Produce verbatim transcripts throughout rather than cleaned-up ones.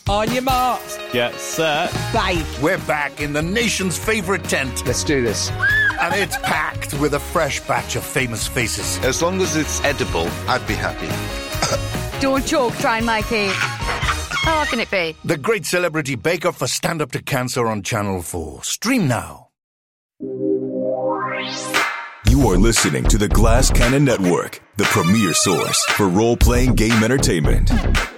On your marks. Get set. Bye. We're back in the nation's favorite tent. Let's do this. And it's packed with a fresh batch of famous faces. As long as it's edible, I'd be happy. Don't choke, try and Mikey. How hard can it be? The Great Celebrity Bake Off for Stand Up to Cancer on Channel four. Stream now. You are listening to the Glass Cannon Network, the premier source for role-playing game entertainment.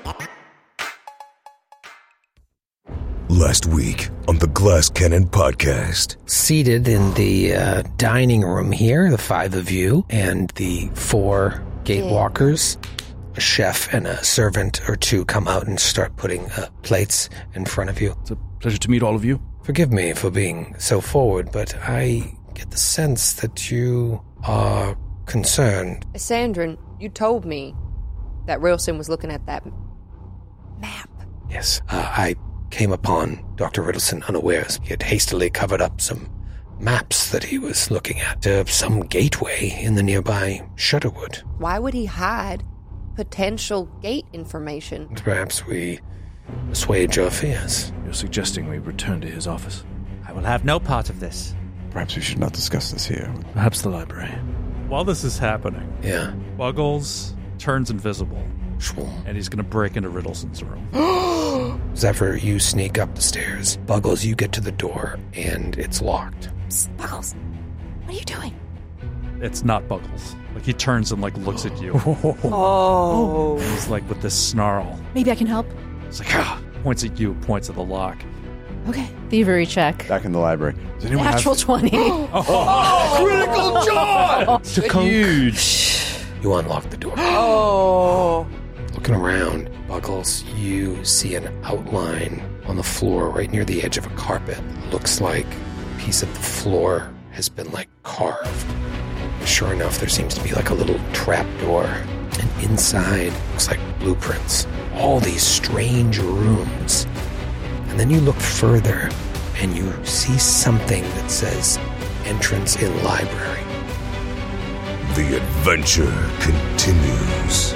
Last week on the Glass Cannon podcast. Seated in the uh, dining room here, the five of you and the four gatewalkers, a chef and a servant or two come out and start putting uh, plates in front of you. It's a pleasure to meet all of you. Forgive me for being so forward, but I get the sense that you are concerned. Sandrin, you told me that Rilson was looking at that map. Yes, uh, I came upon Doctor Riddleson unawares. He had hastily covered up some maps that he was looking at, uh, some gateway in the nearby Shutterwood. Why would he hide potential gate information? Perhaps we assuage our fears. You're suggesting we return to his office? I will have no part of this. Perhaps we should not discuss this here. Perhaps the library. While this is happening, yeah, Buggles turns invisible. And he's going to break into Riddleson's room. Zephyr, you sneak up the stairs. Buggles, you get to the door, and it's locked. Psst, Buggles, what are you doing? It's not Buggles. Like, he turns and, like, looks at you. Oh. And he's, like, with this snarl. Maybe I can help. He's like, ah, points at you, points at the lock. Okay. Thievery check. Back in the library. Does anyone Natural have... twenty. oh, oh, critical joy! It's huge. You unlock the door. Oh. Looking around, Buggles, you see an outline on the floor right near the edge of a carpet. Looks like a piece of the floor has been, like, carved. Sure enough, there seems to be, like, a little trap door. And inside, looks like blueprints. All these strange rooms. And then you look further, and you see something that says, entrance in library. The adventure continues.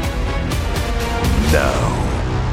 Now.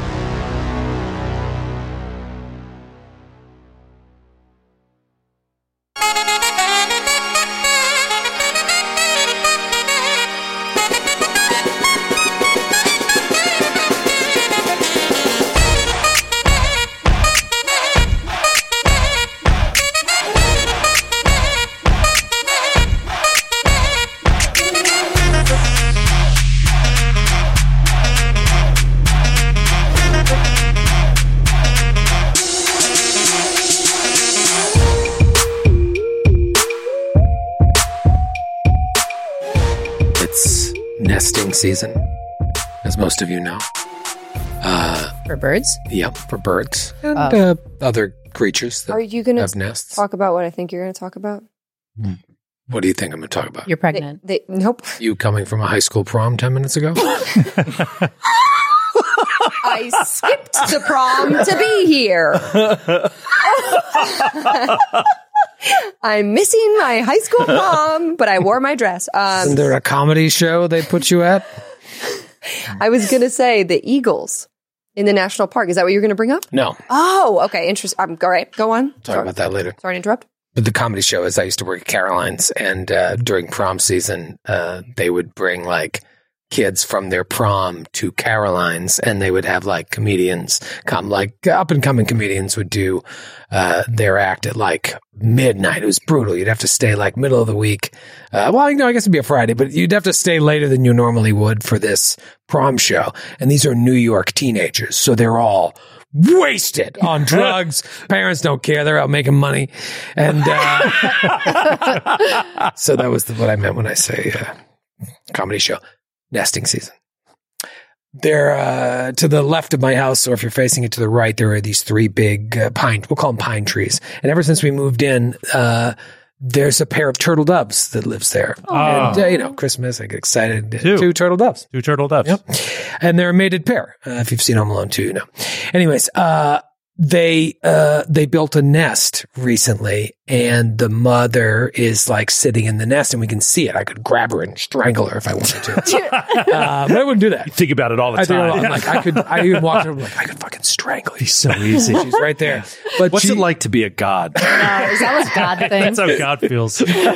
Nesting season, as most of you know. Uh, for birds? Yep, for birds. And uh, uh, other creatures that Are you gonna have nests. Talk about what I think you're going to talk about? What do you think I'm going to talk about? You're pregnant. They, they, nope. You coming from a high school prom ten minutes ago? I skipped the prom to be here. I'm missing my high school prom, but I wore my dress. Um, Isn't there a comedy show they put you at? I was going to say the Eagles in the national park. Is that what you're going to bring up? No. Oh, okay. Interesting. Um, all right. Go on. Talk Sorry. about that later. Sorry to interrupt. But the comedy show is I used to work at Caroline's, and uh, during prom season, uh, they would bring, like, kids from their prom to Caroline's, and they would have, like, comedians come, like, up-and-coming comedians would do uh, their act at, like, midnight. It was brutal. You'd have to stay, like, middle of the week. Uh, well, you know, I guess it'd be a Friday, but you'd have to stay later than you normally would for this prom show. And these are New York teenagers, so they're all wasted on drugs. Parents don't care. They're out making money. And uh, so that was the, what I meant when I say uh, comedy show. Nesting season. There, uh, to the left of my house, or if you're facing it to the right, there are these three big uh, pine, we'll call them pine trees. And ever since we moved in, uh, there's a pair of turtle doves that lives there. Oh. And, uh, you know, Christmas, I get excited. Two. Two turtle doves. Two turtle doves. Yep. And they're a mated pair. Uh, if you've seen Home Alone two, you know. Anyways, uh, They uh they built a nest recently, and the mother is like sitting in the nest, and we can see it. I could grab her and strangle her if I wanted to, uh, but I wouldn't do that. You think about it all the I time. think, I'm like I could. I even walked over like I could fucking strangle you. He's so easy. She's right there. But What's she, it like to be a god? Uh, is that what God thinks? That's how God feels.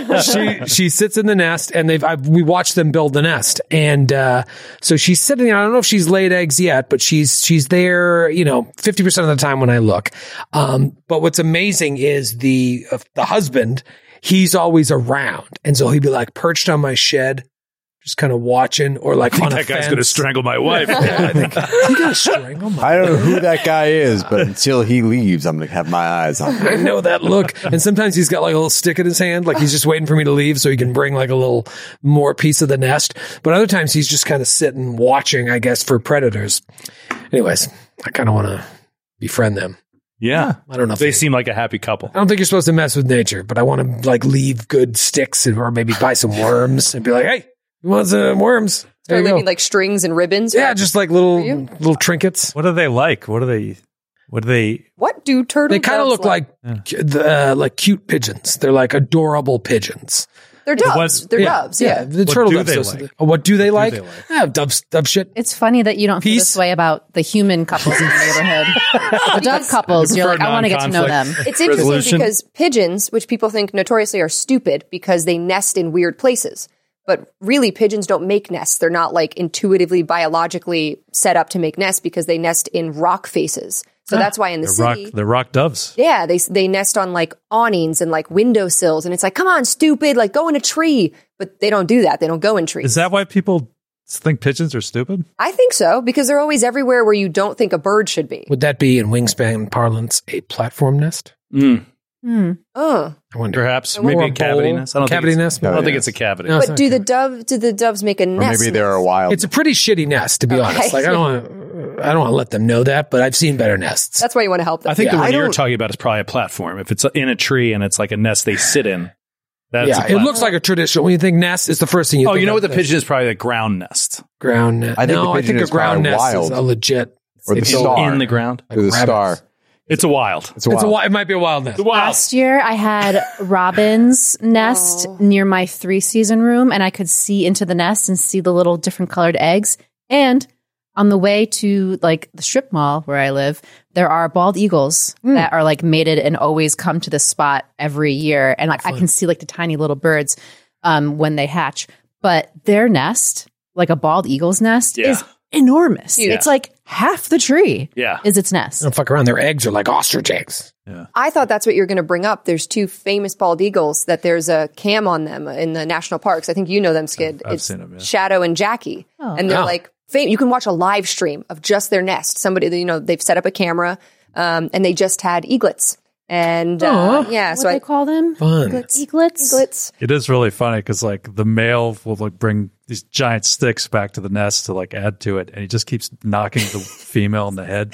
she she sits in the nest, and they've I've, we watched them build the nest, and uh, so she's sitting there. I don't know if she's laid eggs yet, but she's she's there. You know, fifty percent of the time when I look. Um, but what's amazing is the uh, the husband. He's always around, and so he'd be like perched on my shed, just kind of watching, or like I think on a that guy's fence. going to strangle my wife. Yeah, I think he gonna strangle my. I don't know who that guy is, but until he leaves, I'm going to have my eyes on him. I know that look. And sometimes he's got like a little stick in his hand, like he's just waiting for me to leave so he can bring like a little more piece of the nest. But other times he's just kind of sitting watching, I guess, for predators. Anyways, I kind of want to befriend them. Yeah. I don't know if They they, seem like a happy couple. I don't think you're supposed to mess with nature, but I want to like leave good sticks and, or maybe buy some worms and be like, hey, you want some worms? There Start you go. leaving like strings and ribbons. Yeah, right? just like little For you? little trinkets. What are they like? What are they? What do they? What do turtle They kind of doves look like the, uh, like cute pigeons. They're like adorable pigeons. They're doves. What's- They're yeah, doves. Yeah, Yeah. the What turtle do doves. they those- like? Oh, what do they do like? they like? Yeah, dove, dove shit. It's funny that you don't feel Peace. this way about the human couples in the neighborhood. The dove couples, you're like, prefer I want to get to know them. non-conflict. It's interesting Resolution? because pigeons, which people think notoriously are stupid because they nest in weird places. But really, pigeons don't make nests. They're not like intuitively, biologically set up to make nests because they nest in rock faces. So that's why in the They're rock. city, They're rock doves. yeah, they they nest on like awnings and like windowsills, and it's like, come on, stupid, like go in a tree. But they don't do that. They don't go in trees. Is that why people think pigeons are stupid? I think so because they're always everywhere where you don't think a bird should be. Would that be in wingspan parlance a platform nest? Mm. Hmm. Uh. I wonder. Perhaps Or maybe a a cavity bowl? nest. I don't Cavity think it's, nest? I don't Cavity think nest. it's a cavity. No, it's But not do the cute. dove? Do the doves make a Or nest? maybe they're a wild. It's a pretty shitty nest, to be Okay. honest. Like I don't want to. I don't want to let them know that, but I've seen better nests. That's why you want to help them. I think Yeah, the one I you're don't- talking about is probably a platform. If it's in a tree and it's like a nest they sit in, that's a yeah, it platform. looks like a traditional. When you think nest, it's the first thing you. Oh, think you know of. what the pigeon is? Probably a ground nest. Ground nest. I think no, the I pigeon think a is ground probably nest is wild. a legit. Or the they build star. In the ground. like to the rabbits. star. It's a wild. It's a It's a wild. wi- It might be a wild nest. It's a wild. Last year, I had Robin's nest Oh. near my three season room, and I could see into the nest and see the little different colored eggs. And on the way to like the strip mall where I live, there are bald eagles that are like mated and always come to this spot every year. And like I can see like the tiny little birds um, when they hatch. But their nest, like a bald eagle's nest, Yeah. is enormous. Yeah. It's like half the tree Yeah. is its nest. Don't fuck around. Their eggs are like ostrich eggs. I thought that's what you're going to bring up. There's two famous bald eagles that there's a cam on them in the national parks. I think you know them, Skid. I've it's seen them, yeah. Shadow and Jackie. Oh. And they're Oh. like, fam- you can watch a live stream of just their nest. Somebody, you know, they've set up a camera um, and they just had eaglets. And uh, Aw. yeah, What so do I, they call them? Fun. eaglets. Eaglets? Eaglets. It is really funny because like the male will like bring these giant sticks back to the nest to like add to it, and he just keeps knocking the female in the head.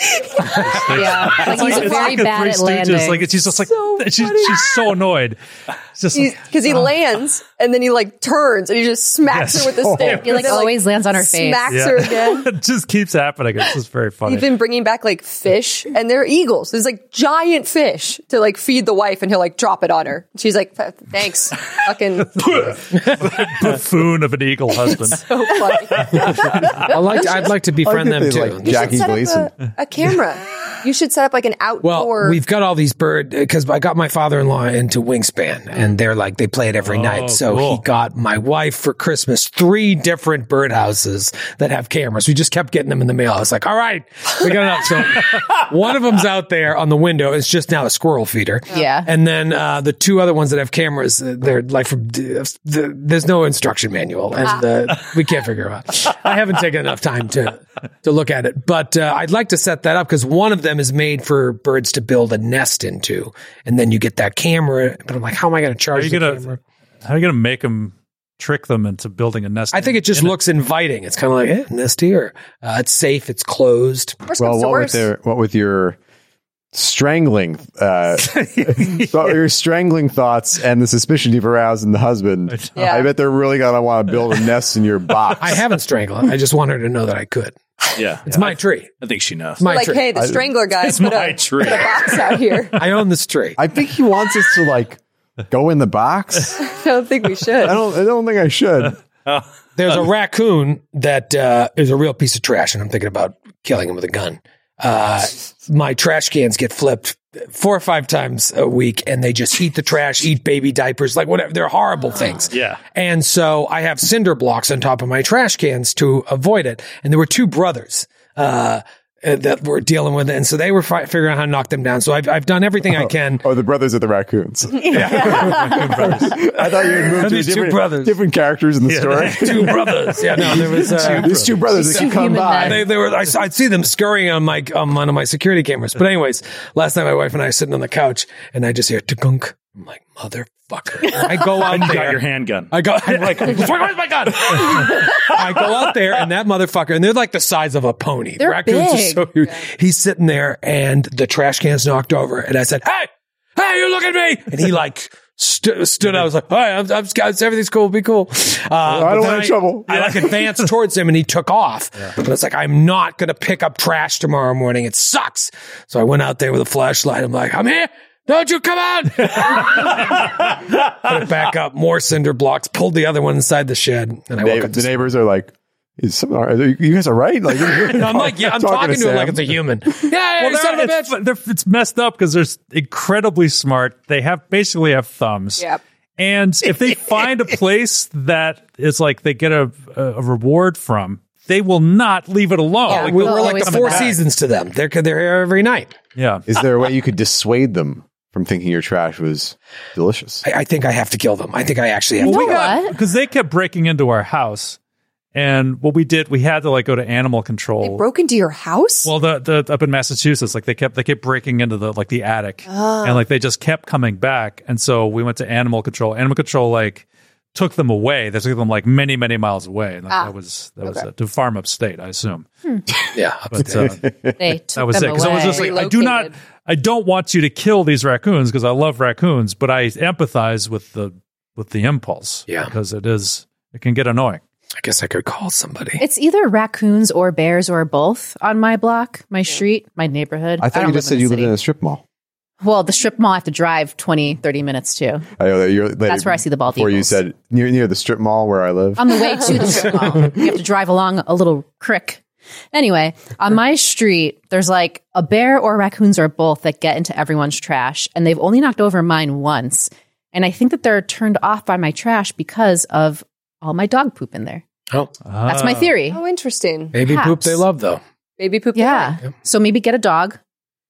Yeah, like he's It's very like a bad Three at Stooges. landing. Like she's just like So she's, funny. she's so annoyed. It's just like, Because he lands and then he like turns and he just smacks Yes. her with the stick. He like And then, always lands on her face. Smacks yeah. her again. it just keeps happening. It's just very funny. He's been bringing back like fish, and they're eagles. There's like giant fish to like feed the wife, and he'll like drop it on her. She's like, "Th- "Thanks, fucking." Buffoon of an eagle husband. So funny. I like. I'd like to befriend I them think they too. like You Jackie should set Gleason. up a, a camera. You should set up like an outdoor. Well, we've got all these bird because I got my father-in-law into Wingspan, and they're like they play it every Oh, night. So cool. he got my wife for Christmas three different birdhouses that have cameras. We just kept getting them in the mail. I was like, all right, we got enough. So one of them's out there on the window. It's just now a squirrel feeder. Yeah. And then uh, the two other ones that have cameras, uh, they're like from the, there's no instruction manual, and uh, we can't figure it out. I haven't taken enough time to to look at it, but uh, I'd like to set that up because one of them is made for birds to build a nest into, and then you get that camera. But I'm like, how am I going to How are charge you the gonna camera? how are you gonna make them trick them into building a nest? I think it just in looks inviting. It's kind of like, eh, nest here. Uh, it's safe. It's closed. Worst Well, comes to what with worst. their what with your strangling, uh, thought- your strangling thoughts and the suspicion you've aroused in the husband? Yeah. I bet they're really gonna want to build a nest in your box. I haven't strangled it. I just want her to know that I could. Yeah, It's my tree. I think she knows. It's my like, tree. hey, the strangler guy It's put my a, tree. put a box out here. I own this tree. I think he wants us to like go in the box. I don't think we should. I don't. I don't think I should. There's a raccoon that uh, is a real piece of trash, and I'm thinking about killing him with a gun. uh, my trash cans get flipped four or five times a week, and they just eat the trash, eat baby diapers, like whatever. They're horrible things. Yeah. And so I have cinder blocks on top of my trash cans to avoid it. And there were two brothers, uh, that were dealing with it. And so they were fi- figuring out how to knock them down. So I've, I've done everything oh, I can. Oh, the brothers are the raccoons. Yeah. I thought you had moved to These two different, brothers. different characters in the Yeah, story. two brothers. Yeah, no, there was uh, These two brothers that could come by. They, they were. I, I'd see them scurrying on my on one of my security cameras. But anyways, last night my wife and I are sitting on the couch, and I just hear "tunk." I'm like, motherfucker. I go out And you there. got your handgun. I go. I'm like, where's my gun? I go out there, and that motherfucker, and they're like the size of a pony. They're Raccoons big. are so huge. He's sitting there, and the trash can's knocked over, and I said, "Hey, hey, you look at me!" And he like. St- stood out. I was like, "All right, I'm, I'm, everything's cool. Be cool." Uh, I don't want any trouble. I like advanced towards him, and he took off. Yeah. But it's like, I'm not going to pick up trash tomorrow morning. It sucks. So I went out there with a flashlight. I'm like, "I'm here. Don't you come on!" Put it back up. More cinder blocks. Pulled the other one inside the shed, and I Na- woke up. the neighbors are like, "Is some, are you guys all right?" Like, I'm like, yeah, I'm talking, talking to him like it's a human. Yeah, yeah, well, you son of a it's, bitch. they're- it's messed up because they're incredibly smart. They have basically have thumbs. Yep. And if they find a place that is like they get a, a reward from, they will not leave it alone. Yeah, Like, we're, they'll we're like always the come Four back. Seasons to them. They're they're here every night. Yeah. Is there a way you could dissuade them from thinking your trash was delicious? I, I think I have to kill them. I think I actually have Well, to. we kill them. got because they kept breaking into our house, and what we did, we had to like go to animal control. They broke into your house? Well, the, the up in Massachusetts, like they kept they kept breaking into the like the attic, Oh. and like they just kept coming back, and so we went to animal control. Animal control like took them away. They took them like many many miles away, and that, Ah. that was that was Okay. uh, to farm upstate, I assume. Yeah, But uh, They took that was them it. Because I was just away. like, I do not, Relocated. I don't want you to kill these raccoons because I love raccoons, but I empathize with the with the impulse. Yeah. because it is it can get annoying. I guess I could call somebody. It's either raccoons or bears or both on my block, my street, my neighborhood. I thought don't you just live said you the lived in city. a strip mall. Well, the strip mall I have to drive twenty, thirty minutes to. I know that you're, That's where I see the bald Before you eagles. said near near the strip mall where I live. On the way to the strip mall, you have to drive along a little creek. Anyway, on my street, there's like a bear or raccoons or both that get into everyone's trash, and they've only knocked over mine once. And I think that they're turned off by my trash because of all my dog poop in there. Oh, That's my theory. Oh, interesting. baby Perhaps. poop they love though. Baby poop. Yeah. So maybe get a dog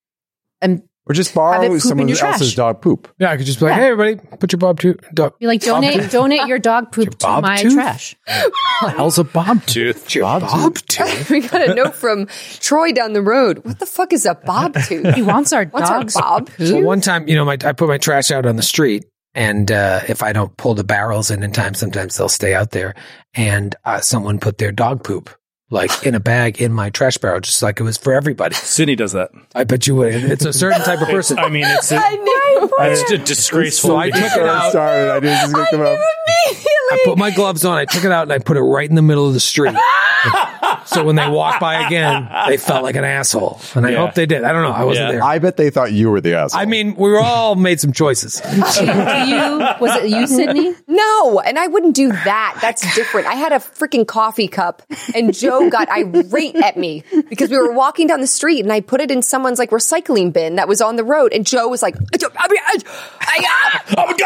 and Or just Have it borrow poop in someone your else's trash. dog poop. Yeah, I could just be like, Yeah. "Hey, everybody, put your bob to dog." be like, donate donate your dog poop to bob my tooth? trash. What the hell's a bob tooth? Your bob, bob tooth. We got a note from Troy down the road. What the fuck is a bob tooth? He wants our What's our dog's bob poop. So one time, you know, my, I put my trash out on the street, and uh, if I don't pull the barrels in in time, sometimes they'll stay out there. And uh, someone put their dog poop like in a bag in my trash barrel, just like it was for everybody. Sydney does that. I bet you would. It's a certain type of person. I mean, it's a, I knew. it's a disgraceful. So I took it out. Started, I knew this was gonna come out. I put my gloves on. I took it out and I put it right in the middle of the street. So when they walked by again, they felt like an asshole. And I Yeah. hope they did. I don't know. I wasn't Yeah. there. I bet they thought you were the asshole. I mean, we were all made some choices. Do you was it you, Sydney? No, and I wouldn't do that. That's different. I had a freaking coffee cup, and Joe got irate at me because we were walking down the street, and I put it in someone's like recycling bin that was on the road, and Joe was like, "I, I, I,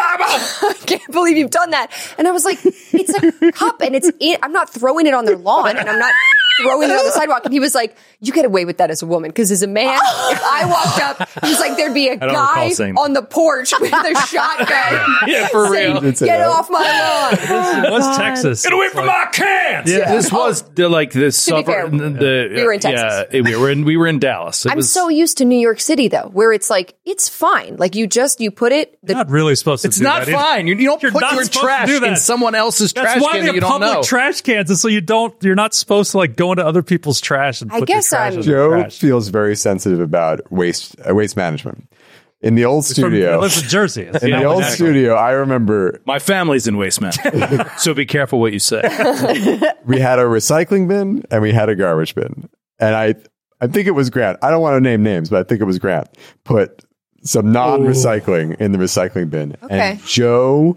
I can't believe you've done that." And I was like, "It's a cup, and it's in, I'm not throwing it on their lawn, and I'm not throwing it on the sidewalk." And he was like, "You get away with that as a woman, because as a man, if I walked up, he was like, there'd be a don't guy recall saying on the porch with a shotgun." Yeah, for saying, real. Did say "Get that. off my lawn." It was Texas. Get away from my cans! Yeah. This was the, like the suburb. fair, the, we were in Texas. Yeah, we were in we were in Dallas. It I'm was, so used to New York City though, where it's like, it's fine. Like you just, you put it, the, You're not really supposed to It's do not that either. fine. You, you don't You're put not your supposed to trash do that. in someone else's That's trash why can they that you have don't public know. trash cans, and so you don't. You're not supposed to like go into other people's trash and I put guess your trash I'm- in their Joe trash. feels very sensitive about waste uh, waste management. In the old From- studio, I live in Jersey. It's in not the old natural. studio, I remember My family's in waste management, so be careful what you say. we had a recycling bin and we had a garbage bin. And I I think it was Grant. I don't want to name names, but I think it was Grant. Put some non-recycling in the recycling bin. Okay. And Joe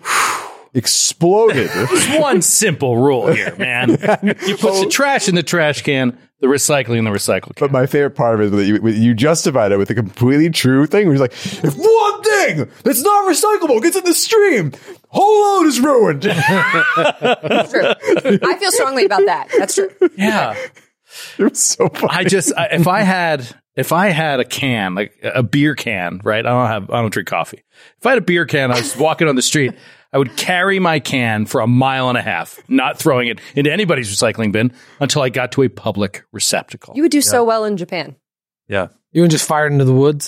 exploded. There's one simple rule here, man. You put the trash in the trash can. The recycling and the recycle can. But my favorite part of it is that you, you justified it with a completely true thing. Where he's like, if one thing that's not recyclable gets in the stream, whole load is ruined. That's true. I feel strongly about that. That's true. Yeah. It was so funny. I just, I, if I had, if I had a can, like a beer can, right? I don't have, I don't drink coffee. If I had a beer can, I was walking on the street, I would carry my can for a mile and a half, not throwing it into anybody's recycling bin until I got to a public receptacle. You would do so well in Japan. Yeah. You would just fire it into the woods.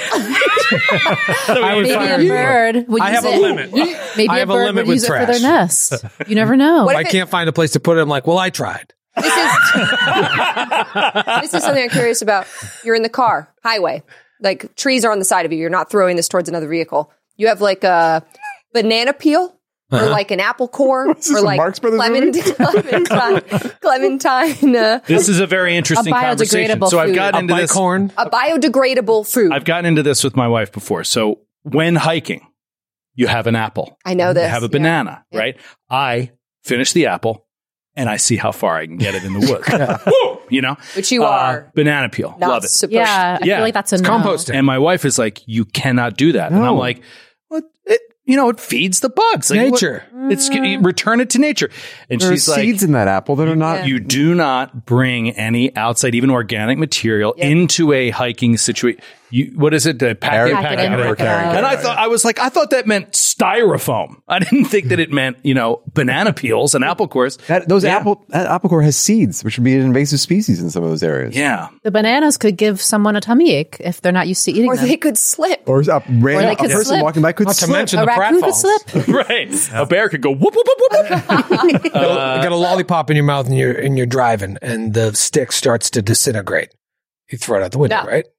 I would maybe a bird would I use have it. a limit. Maybe I a have a bird limit would with use trash. it for their nest. You never know. I can't find a place to put it. I'm like, well, I tried. This is this is something I'm curious about. You're in the car, highway, like trees are on the side of you. You're not throwing this towards another vehicle. You have like a banana peel or Uh-huh. like an apple core Is this or a like Marx Brothers clement- clementine. Clementine. Uh, This is a very interesting A conversation. biodegradable So I've food. gotten A into this. Bicorn. a biodegradable food. I've gotten into this with my wife before. So when hiking, you have an apple. I know this. You have a yeah. banana, right? I finish the apple and I see how far I can get it in the woods. Woo! You know? Which you Uh, are banana peel. not Love it. supposed Yeah, I Yeah. feel like that's a no. Composting. And my wife is like, you cannot do that. And I'm No. like, what? It, you know, it feeds the bugs. Like, Nature. what- it's you return it to nature. And There are she's like, seeds in that apple that are not. you do not bring any outside, even organic material Yep. into a hiking situation. You, what is it? The pack Carry- in, Pack pack it in, out. pack it out. And I thought, I was like, I thought that meant styrofoam. I didn't think that it meant, you know, banana peels and apple cores. That, those Yeah. apple that apple core has seeds, which would be an invasive species in some of those areas. Yeah. The bananas could give someone a tummy ache if they're not used to eating Or them. they could slip. Or a, random, Or they a could person slip. walking by could Not to slip. mention a the raccoon could pratfalls. slip. Right. A bear could go whoop, whoop, whoop, whoop, whoop. You got a lollipop in your mouth and you're and you're driving, and the stick starts to disintegrate. You throw it out the window, No. right?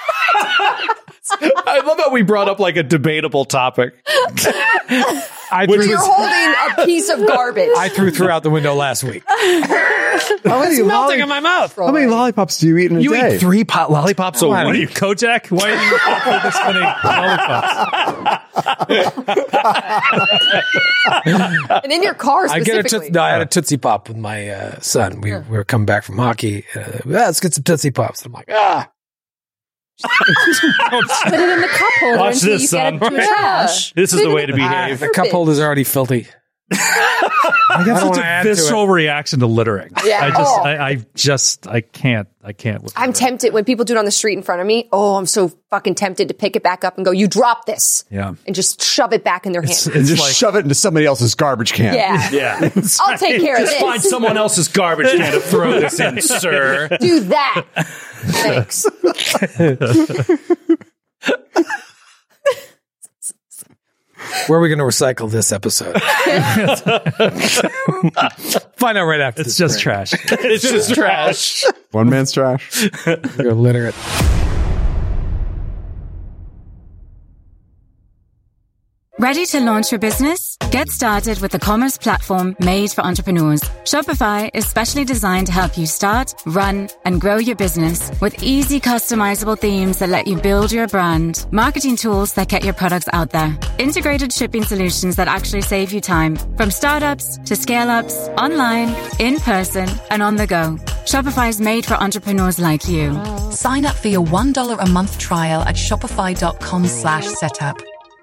I love how we brought up like a debatable topic. I Which threw, You're holding a piece of garbage. I threw through out the window last week. How many, Melting lolli- in my mouth. how many lollipops do you eat in a You day? eat three pot lollipops a What are week? you, Kojak? Why are you offering this many lollipops? and in your car I get a specifically. tootsie, no, I had a Tootsie Pop with my uh, son. We, we were coming back from hockey. Uh, yeah, let's get some Tootsie Pops. I'm like, ah. Put it in the cup holder Watch until this, you son. get it to trash. This is the way to ah behave. the cup holder's already filthy. I have I don't such wanna a add to visceral reaction to littering. Yeah. I just, Oh. I, I just, I can't, I can't. With I'm littering. tempted when people do it on the street in front of me. Oh, I'm so fucking tempted to pick it back up and go, you drop this. Yeah. And just shove it back in their It's, hand. and it's just like, shove it into somebody else's garbage can. Yeah. Yeah. I'll take care of Just this. find someone else's garbage can to throw this in, sir. Do that. Thanks. Where are we going to recycle this episode? Find out right after it's this just break. trash. It's just trash. One man's trash. We're going to litter it. Ready to launch your business? Get started with the commerce platform made for entrepreneurs. Shopify is specially designed to help you start, run, and grow your business with easy customizable themes that let you build your brand, marketing tools that get your products out there, integrated shipping solutions that actually save you time, from startups to scale-ups, online, in person, and on the go. Shopify is made for entrepreneurs like you. Sign up for your one dollar a month trial at shopify.com slash setup.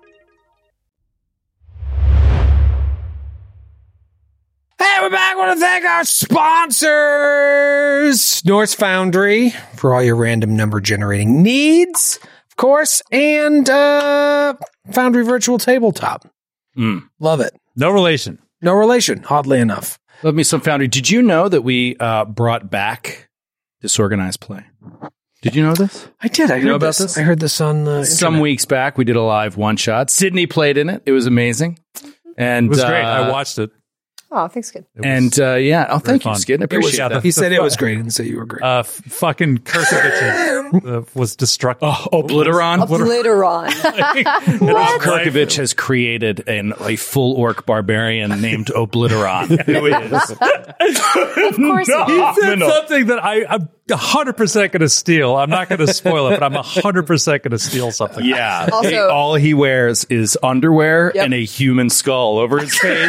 Hey, we're back. I want to thank our sponsors, Norse Foundry, for all your random number generating needs, of course, and uh, Foundry Virtual Tabletop. Mm. Love it. No relation. No relation, oddly enough. Love me some Foundry. Did you know that we uh, brought back Disorganized Play? Did you know this? I did. I You heard know about this. this? I heard this on the Some internet. weeks back, we did a live one shot. Sydney played in it. It was amazing. And It was great. uh, I watched it. Oh, thanks, kid. It was And uh, yeah, oh, thank you, fun. Skid. I It was- appreciate that. He said it was great and said you were great. uh, f- fucking Kirkovich uh, was destructive. Oh, Obliteron. Obliteron. Rob Kirkovich has created an, a full orc barbarian named Obliteron. Who is Of course, He said phenomenal. something that I, I'm one hundred percent going to steal. I'm not going to spoil it, but I'm one hundred percent going to steal something. Yeah. Also- He- all he wears is underwear Yep. and a human skull over his face.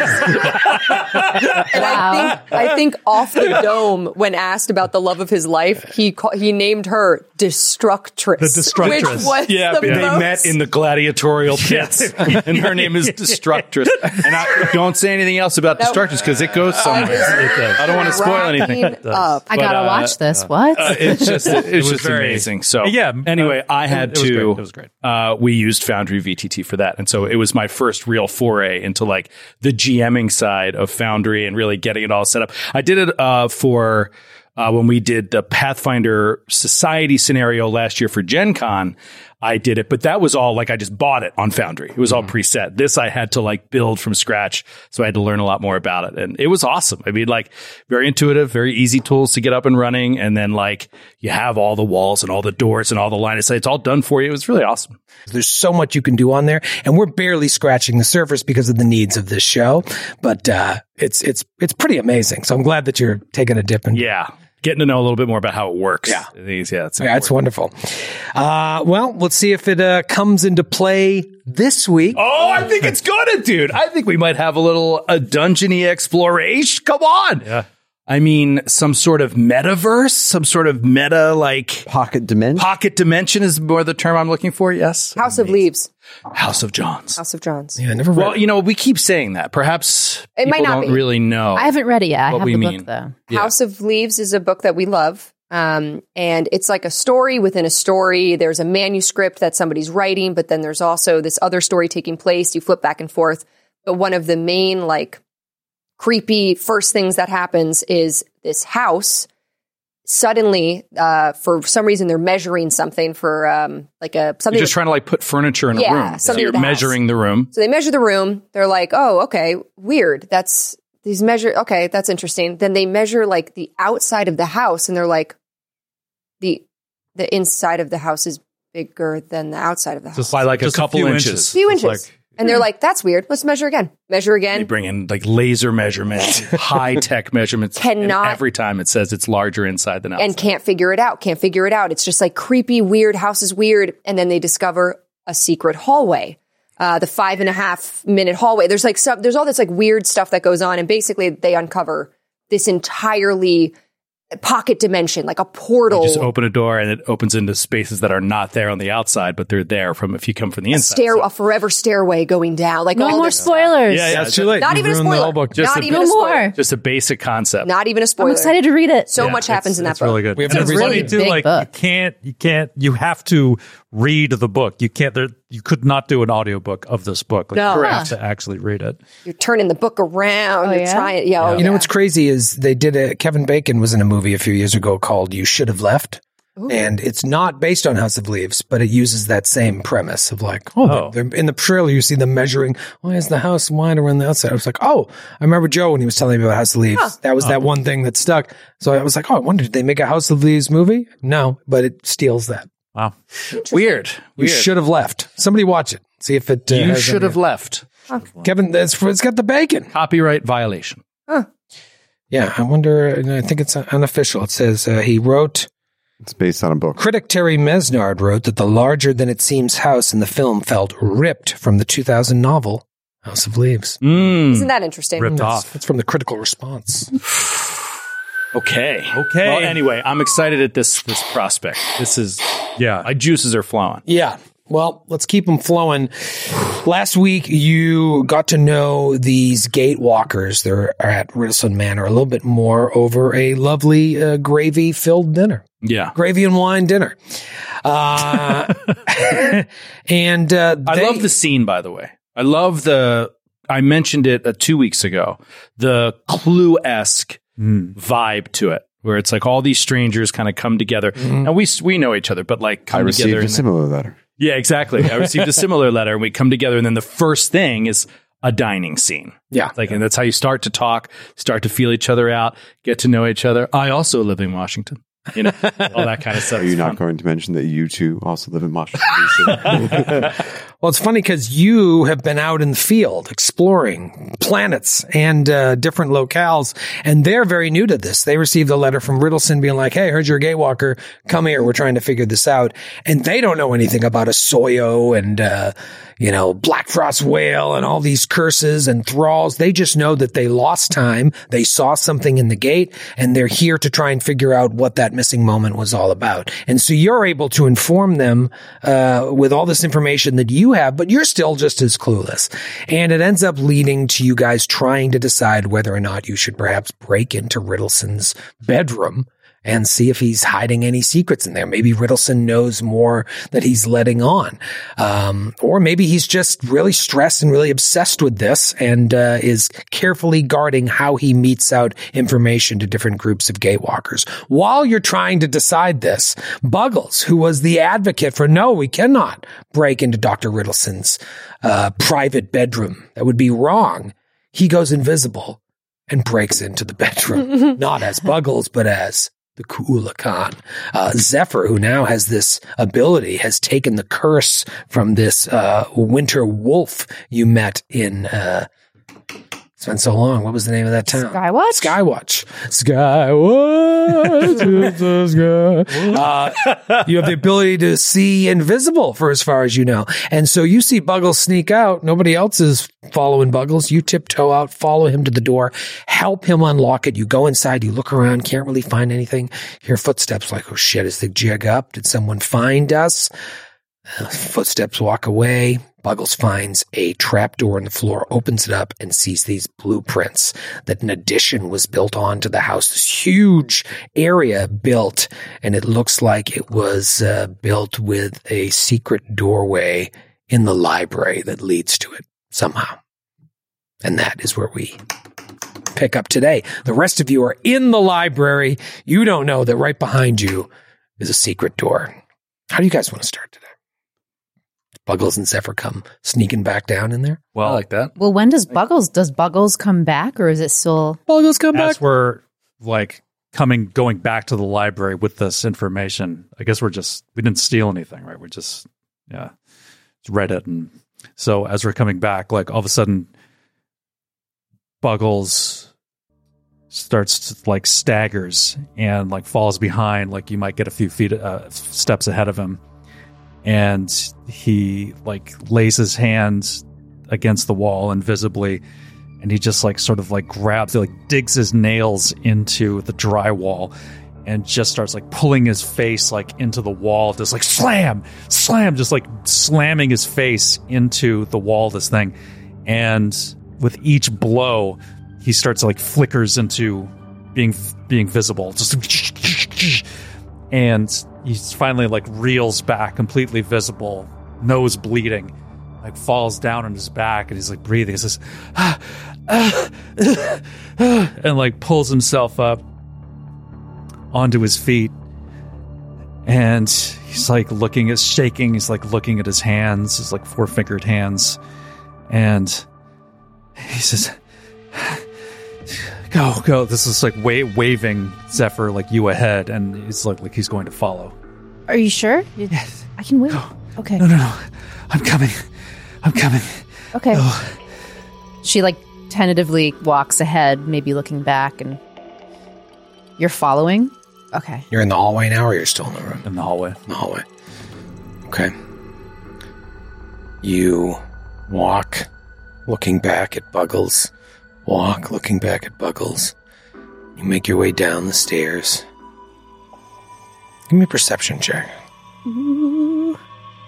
And I think I think off the dome, when asked about the love of his life, he ca- he named her Destructress. The Destructress. Which was Yeah, the but they most- met in the gladiatorial pits, and her name is Destructress. And I don't say anything else about Nope. Destructress because it goes somewhere. I don't want to spoil anything. Cracking up. I But, gotta uh, watch this. What? Uh, it's just it's was just very- amazing. So Yeah, Anyway, uh, I had it was to. great. It was great. Uh, we used Foundry V T T for that, and so it was my first real foray into like the GMing side of Foundry and really getting it all set up. I did it uh, for. Uh, when we did the Pathfinder Society scenario last year for Gen Con, I did it, but that was all like I just bought it on Foundry. It was all preset. This I had to like build from scratch. So I had to learn a lot more about it. And it was awesome. I mean, like very intuitive, very easy tools to get up and running. And then like you have all the walls and all the doors and all the line of sight. It's all done for you. It was really awesome. There's so much you can do on there, and we're barely scratching the surface because of the needs of this show. But uh, it's it's it's pretty amazing. So I'm glad that you're taking a dip in. Yeah. Getting to know a little bit more about how it works. Yeah. I think, yeah, it's Yeah, it's wonderful. Uh, well, let's see if it uh, comes into play this week. Oh, I think it's gonna, dude. I think we might have a little a dungeony exploration. Come on. Yeah. I mean, some sort of metaverse, some sort of meta like Pocket dimension. pocket dimension is more the term I'm looking for. Yes. House of Leaves. House of Johns. House of Johns. Yeah, I never read Well, you know, we keep saying that. Perhaps It people might not don't be. really know. I haven't read it yet. I what have we the mean. book though. Yeah. House of Leaves is a book that we love. Um, and it's like a story within a story. There's a manuscript that somebody's writing, but then there's also this other story taking place. You flip back and forth. But one of the main, like, creepy first things that happens is this house. Suddenly, uh, for some reason, they're measuring something for, um, like a, something. You're just trying to like put furniture in Yeah, a room. So something you're with a house. measuring the room. So they measure the room. They're like, oh, okay, weird. That's these measure. Okay, that's interesting. Then they measure like the outside of the house, and they're like, the the inside of the house is bigger than the outside of the house. Just By like a just couple few inches. a few It's inches. like- And they're like, that's weird. Let's measure again. Measure They again. bring in like laser measurements, high tech measurements. Cannot- and every time it says it's larger inside than outside. And can't figure it out. Can't figure it out. It's just like creepy, weird. House is weird. And then they discover a secret hallway. Uh, the five and a half minute hallway. There's like some, there's all this like weird stuff that goes on. And basically they uncover this entirely pocket dimension, like a portal. You just open a door and it opens into spaces that are not there on the outside, but they're there from if you come from the a inside. stair, So- a forever stairway going down. Like No all more this stuff. spoilers. Yeah, yeah. That's too late. Not You even a ruined the spoiler. whole book. Just Not a- even No a spoiler. more. Just a basic concept. Not even a spoiler. I'm excited to read it. So Yeah, much happens it's, in that it's book. really good. We have And to it's read funny it. too. Big Like book. you can't, you can't, you have to read the book. You can't. There, you could not do an audiobook of this book. Like, No. you have to actually read it. You're turning the book around. Oh, you're yeah? trying. Yeah, oh, You know yeah. what's crazy is they did a Kevin Bacon was in a movie a few years ago called You Should Have Left. And it's not based on House of Leaves, but it uses that same premise of like, oh, Oh. they're- in the trailer you see them measuring, why is the house wider on the outside? I was like, oh, I remember Joe when he was telling me about House of Leaves. Huh. That was that one thing that stuck. So I was like, oh, I wonder, did they make a House of Leaves movie? No, but it steals that. Wow. Weird. You Weird. should have left. Somebody watch it. See if it. Uh, You has should any- have left. Kevin, that's, it's got the bacon. Copyright violation. Yeah, I wonder. I think it's unofficial. It says uh, he wrote. It's based on a book. Critic Terry Mesnard wrote that the larger than it seems house in the film felt ripped from the two thousand novel House of Leaves. Mm. Isn't that interesting? Ripped That's, off. that's from the critical response. Okay. Okay. Well, anyway, I'm excited at this this prospect. This is Yeah. my juices are flowing. Yeah. Well, let's keep them flowing. Last week, you got to know these gate walkers. They're at Riddleson Manor a little bit more over a lovely uh, gravy-filled dinner. Yeah. Gravy and wine dinner. Uh, and uh, I they- love the scene, by the way. I love the, I mentioned it uh, two weeks ago, the Clue-esque vibe to it, where it's like all these strangers kind of come together. And we we know each other, but like I come received together. a and- similar letter. Yeah, exactly. I received a similar letter and we come together and then the first thing is a dining scene. Yeah. Like, and that's how you start to talk, start to feel each other out, get to know each other. I also live in Washington. you know, all that kind of stuff. Are you is not fun. going to mention that you two also live in Washington, D C? Well, it's funny because you have been out in the field exploring planets and uh, different locales, and they're very new to this. They received a letter from Riddleson being like, hey, heard you're a gatewalker. Come here. We're trying to figure this out. And they don't know anything about a Soyo and, uh, you know, Black Frost whale and all these curses and thralls. They just know that they lost time. They saw something in the gate, and they're here to try and figure out what that missing moment was all about. And so you're able to inform them uh, with all this information that you have, but you're still just as clueless. And it ends up leading to you guys trying to decide whether or not you should perhaps break into Riddleson's bedroom and see if he's hiding any secrets in there. Maybe Riddleson knows more that he's letting on. Um, or maybe he's just really stressed and really obsessed with this and uh, is carefully guarding how he meets out information to different groups of gatewalkers. While you're trying to decide this, Buggles, who was the advocate for, no, we cannot break into Doctor Riddleson's uh, private bedroom. That would be wrong. He goes invisible and breaks into the bedroom, not as Buggles, but as the Ku'ula Khan. Uh, Zephyr, who now has this ability, has taken the curse from this uh, winter wolf you met in... Uh, it's been so long. What was the name of that town? Skywatch? Skywatch. Skywatch. uh, you have the ability to see invisible for as far as you know. And so you see Buggles sneak out. Nobody else is following Buggles. You tiptoe out, follow him to the door, help him unlock it. You go inside, you look around, can't really find anything. Hear footsteps like, oh shit, is the jig up? Did someone find us? Uh, footsteps walk away. Buggles finds a trapdoor in the floor, opens it up, and sees these blueprints that an addition was built onto the house. This huge area built, and it looks like it was uh, built with a secret doorway in the library that leads to it somehow. And that is where we pick up today. The rest of you are in the library. You don't know that right behind you is a secret door. How do you guys want to start today? Buggles and Zephyr come sneaking back down in there. Well, I like that. Well, when does Buggles, does Buggles come back, or is it still? Buggles come as back. we're like coming, going back to the library with this information, I guess we're just, we didn't steal anything, right? We just, yeah, just read it. And so as we're coming back, like all of a sudden, Buggles starts to like staggers and like falls behind, like you might get a few feet, uh, steps ahead of him. And he like lays his hands against the wall invisibly, and he just like sort of like grabs, he like digs his nails into the drywall and just starts like pulling his face like into the wall, just like slam, slam, just like slamming his face into the wall of this thing. And with each blow, he starts like flickers into being being visible, just and he finally like reels back, completely visible, nose bleeding, like falls down on his back, and he's like breathing. He says, ah, ah, ah, ah, and like pulls himself up onto his feet, and he's like looking at shaking. He's like looking at his hands, his like four fingered hands, and he says, Go, go. This is like wa- waving Zephyr like you ahead, and it's like like he's going to follow. Are you sure? Yes. I can wait. Okay. No, no, no. I'm coming. I'm coming. Okay. Oh. She like tentatively walks ahead, maybe looking back, and you're following? Okay. You're in the hallway now, or you're still in the room? In the hallway. In the hallway. Okay. You walk, looking back at Buggles. Walk, looking back at Buggles. You make your way down the stairs. Give me a perception check. Ooh.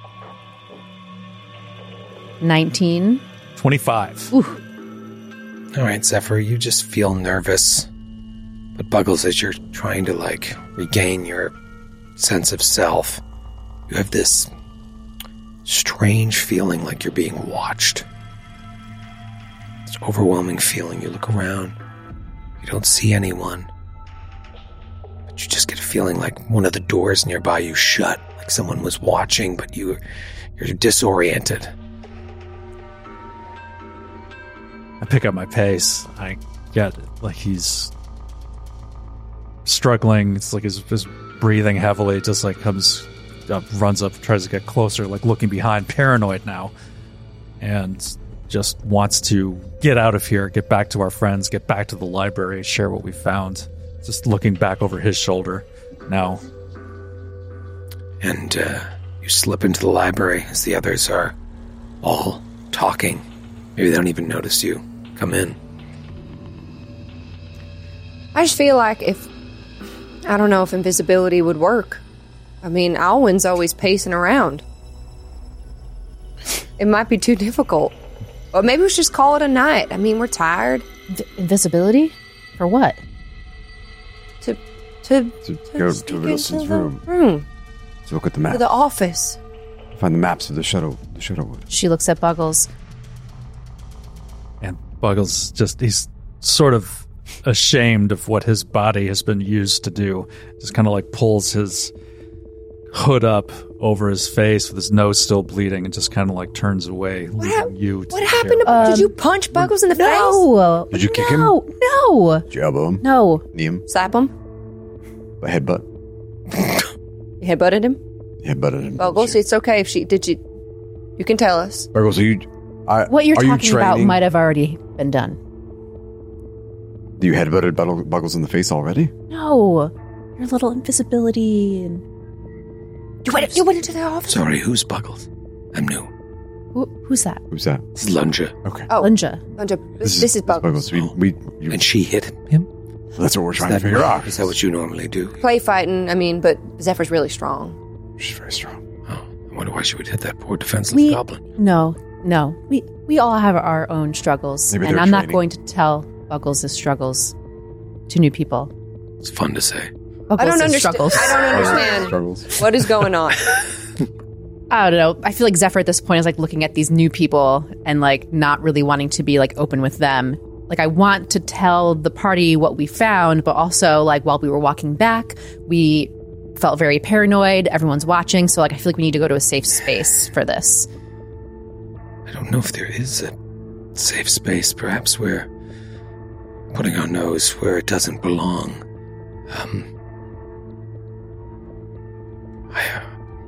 nineteen. twenty-five. Ooh. All right, Zephyr, you just feel nervous. But Buggles, as you're trying to, like, regain your sense of self, you have this strange feeling like you're being watched. This overwhelming feeling. You look around, you don't see anyone, but you just get a feeling like one of the doors nearby you shut, like someone was watching, but you, you're disoriented. I pick up my pace. I get like he's struggling. It's like his, his breathing heavily, just like comes up, runs up, tries to get closer, like looking behind, paranoid now, and just wants to get out of here, get back to our friends, get back to the library, share what we found. Just looking back over his shoulder now. And uh, you slip into the library as the others are all talking. Maybe they don't even notice you come in. I just feel like if, I don't know if invisibility would work. I mean, Alwyn's always pacing around. It might be too difficult. Or maybe we should just call it a night. I mean, we're tired. D- invisibility? For what? To, to, To, to go sneak to into Riddleson's the room. room. To look at the To map. the office. Find the maps of the shuttle, the Shutterwood. She looks at Buggles. And Buggles just, he's sort of ashamed of what his body has been used to do. Just kind of like pulls his hood up over his face with his nose still bleeding and just kind of like turns away, leaving hap- you to What happened to Um, Did you punch Buggles in the No. Did you kick him? No, no, Did you elbow him? no. Knee him? face? Slap him? A headbutt? You headbutted him? Headbutted him. Buggles, it's okay if she, did you, you can tell us. Buggles, are you... I, What you're are talking you about training? might have already been done. You headbutted Buttle- Buggles in the face already? No. Your little invisibility and... You went, you went into the office? Sorry, who's Buggles? I'm new. Who, who's that? Who's that? This is Lunja. Okay. Oh, Lunja. Lunja. This, this is Buggles. We, we, you, And she hit him? that's what we're trying Is to that- figure out. Is that what you normally do? Play fighting, I mean, but Zephyr's really strong. She's very strong. Oh, I wonder why she would hit that poor defenseless We, goblin. no, no. We we all have our own struggles. Maybe and they're I'm not training. going to tell Buggles' struggles to new people. It's fun to say. Buggles' I don't understand. struggles. I don't understand Struggles. what is going on. I don't know. I feel like Zephyr at this point is like looking at these new people and like not really wanting to be like open with them. Like I want to tell the party what we found, but also like while we were walking back, we felt very paranoid. Everyone's watching, so like I feel like we need to go to a safe space for this. I don't know if there is a safe space. Perhaps we're putting our nose where it doesn't belong. Um, I, uh,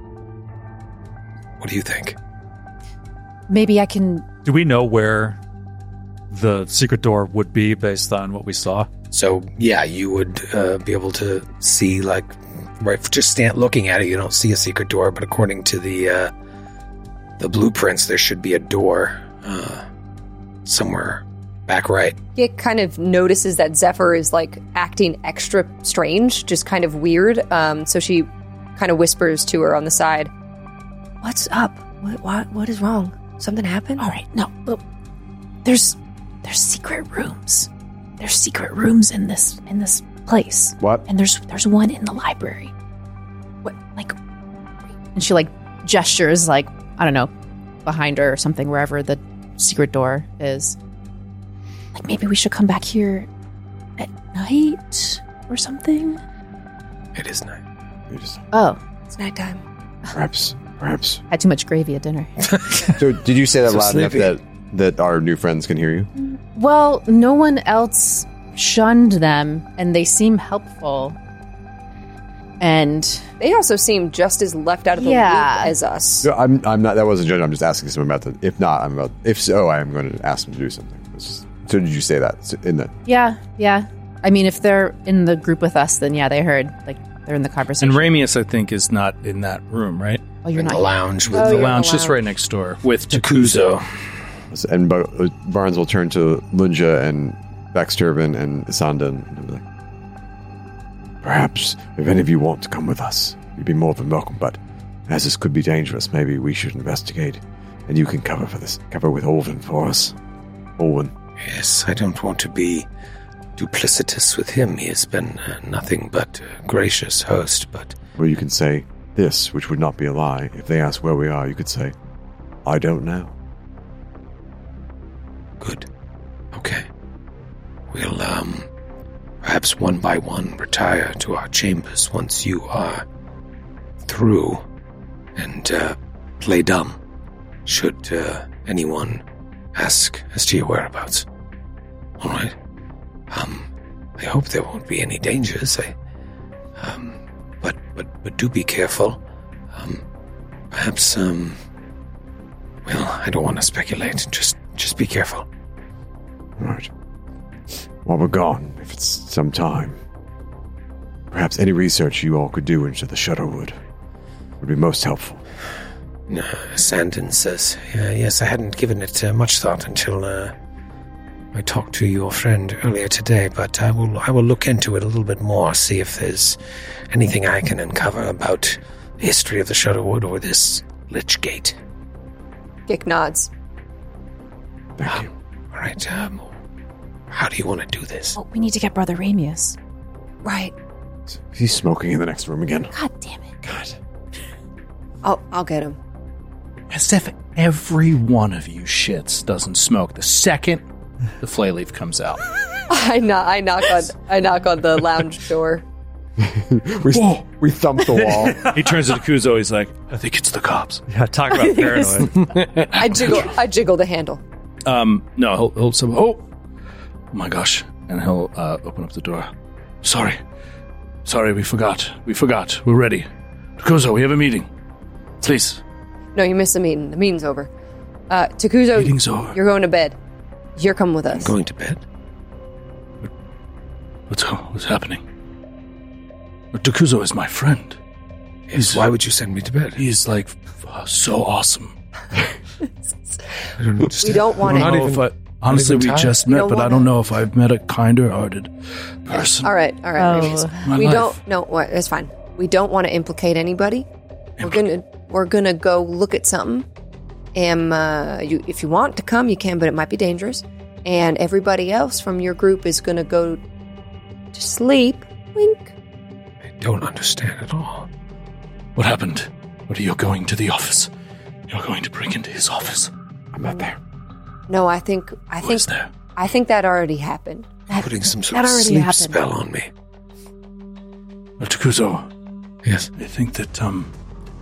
what do you think? Maybe I can. Do we know where the secret door would be based on what we saw? So, yeah, you would uh, be able to see, like, right, just stand looking at it, you don't see a secret door, but according to the uh, the blueprints, there should be a door uh, somewhere back right. It kind of notices that Zephyr is like acting extra strange, just kind of weird. Um, so she kind of whispers to her on the side, "What's up? What what what is wrong? Something happened?" All right, no, look, there's there's secret rooms. There's secret rooms in this in this place. What? And there's there's one in the library. What? Like, and she like gestures like I don't know, behind her or something, wherever the secret door is. Like maybe we should come back here at night or something. It is night. It is. Oh, It's nighttime. Perhaps, perhaps. had too much gravy at dinner. So, did you say that So loud enough sleepy. that that our new friends can hear you? Well, no one else shunned them, and they seem helpful. And They also seem just as left out of the Yeah. loop as us. No, I'm. I'm not. That wasn't judging. I'm just asking someone about the. If not, I'm about. If so, I am going to ask them to do something. It's just- so, did you say that So in the? yeah, yeah. I mean, if they're in the group with us, then yeah, they heard. Like they're in the conversation. And Ramius, I think, is not in that room, right? Oh, you're In not the lounge with Oh, The you're in the lounge just lounge. right next door with Takuzo. And Bar- uh, Barnes will turn to Lunja and Baxtervin and Isanda and be like, perhaps if any of you want to come with us, you'd be more than welcome. But as this could be dangerous, maybe we should investigate, and you can cover for this. Cover with Olvin for us. Olvin. Yes, I don't want to be duplicitous with him. He has been uh, nothing but a gracious host, but Or you can say this, which would not be a lie. If they ask where we are, you could say, I don't know. good. Okay. We'll, um, perhaps one by one retire to our chambers once you are through and, uh, play dumb, should, uh, anyone ask as to your whereabouts. All right. Um, I hope there won't be any dangers. I, um, but but but do be careful. Um, perhaps um. Well, I don't want to speculate. Just just be careful. Right. While we're gone, if it's some time, perhaps any research you all could do into the Shutterwood would be most helpful. No, Sandon says, uh, yes, I hadn't given it uh, much thought until uh, I talked to your friend earlier today, but I will I will look into it a little bit more, see if there's anything I can uncover about the history of the Shutterwood or this Lich Gate. Gick nods. Thank you. All right, um, how do you want to do this? Oh, we need to get Brother Ramius. Right. He's smoking in the next room again. God damn it. God. I'll, I'll get him. As if every one of you shits doesn't smoke the second the flay leaf comes out. I knock, I knock on I knock on the lounge door. we, we thump the wall. He turns to Kuzo. He's like, I think it's the cops. Yeah, talk about paranoid. I jiggle I jiggle the handle. Um, no, he'll, he'll say, oh, my gosh. And he'll uh, open up the door. Sorry. Sorry, we forgot. We forgot. We're ready. Kuzo, we have a meeting. Please. No, you missed the meeting. The meeting's over. Uh, Takuzo, Meeting's over. You're going to bed. You're coming with us. I'm going to bed? What's, what's happening? Takuzo is my friend. Yes, why would you send me to bed? He's like uh, so awesome. I don't understand. We don't want I to. don't know if I, honestly, we just met, but I don't know if I've met a kinder-hearted person. All right, all right. Oh. My we life. don't. No, what? It's fine. We don't want to implicate anybody. We're gonna we're gonna go look at something. And uh, you, if you want to come, you can, but it might be dangerous. And everybody else from your group is gonna go to sleep. Wink. I don't understand at all. What happened? What are you going to the office? You're going to break into his office. I'm not there. No, I think I Who think is there? I think that already happened. That, Putting some sort that of already sleep happened. spell on me. Uh, Takuzo, Yes. I think that, um...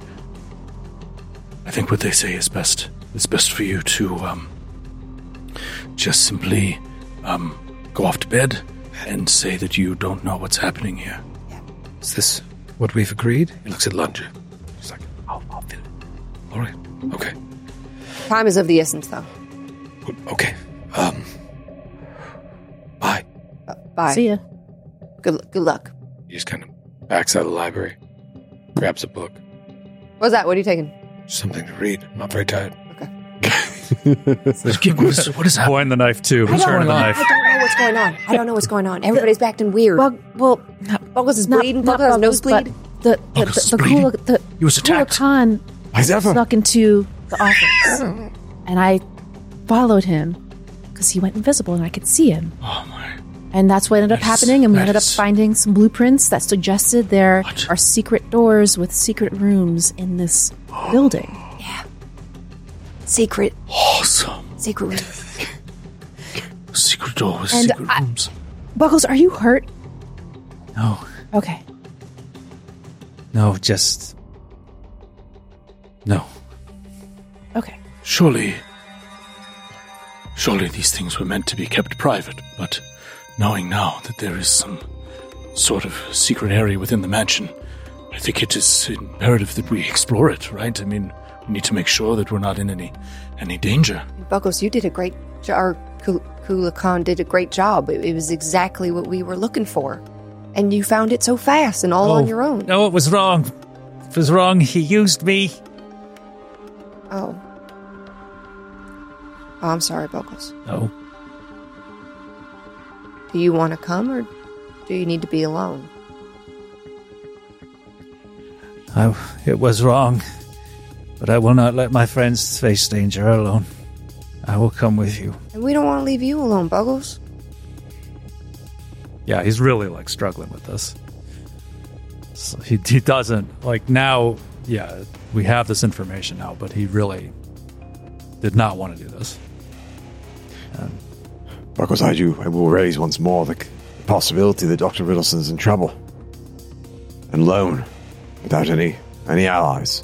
I think what they say is best. It's best for you to, um... just simply, um, go off to bed and say that you don't know what's happening here. Is this what we've agreed? He looks at Lunge. He's like, I'll, I'll feel it. All right. Okay. Time is of the essence, though. Okay. Um. Bye. Uh, bye. See ya. Good good luck. He just kind of backs out of the library, grabs a book, What's that? What are you taking? something to read. I'm not very tired. what is, what is happening? Point the knife too. I don't, Return the I knife. don't know what's going on. I don't know what's going on. Everybody's acting weird. Well, well, Buggles is not, bleeding. not Buggles has Buggles, nosebleed. but the the Buggles is the, the, bleeding. Kula, the He was attacked. Khan As ever. snuck into the office, and I followed him because he went invisible, and I could see him. Oh, my. And that's what ended up That is- happening, and we that ended up is- finding some blueprints that suggested there What? are secret doors with secret rooms in this building. Secret. Awesome. Secret room. Secret door with And secret I- rooms. Buggles, are you hurt? No, Okay. no, just no. Okay. Surely, surely these things were meant to be kept private, but knowing now that there is some sort of secret area within the mansion, I think it is imperative that we explore it, right? I mean, we need to make sure that we're not in any any danger. Buggles, you did a great job. Or Kul- Kula Khan did a great job. It, it was exactly what we were looking for. And you found it so fast and all on your own. No, it was wrong. It was wrong. He used me. Oh. Oh, I'm sorry, Buggles. No. Do you want to come or do you need to be alone? I, it was wrong. But I will not let my friends face danger alone. I will come with you. And we don't want to leave you alone, Buggles. Yeah, he's really like struggling with this. So he he doesn't like now. Yeah, we have this information now, but he really did not want to do this. Um, Buggles, I do. I will raise once more the possibility that Doctor Riddleson's in trouble and alone, without any any allies.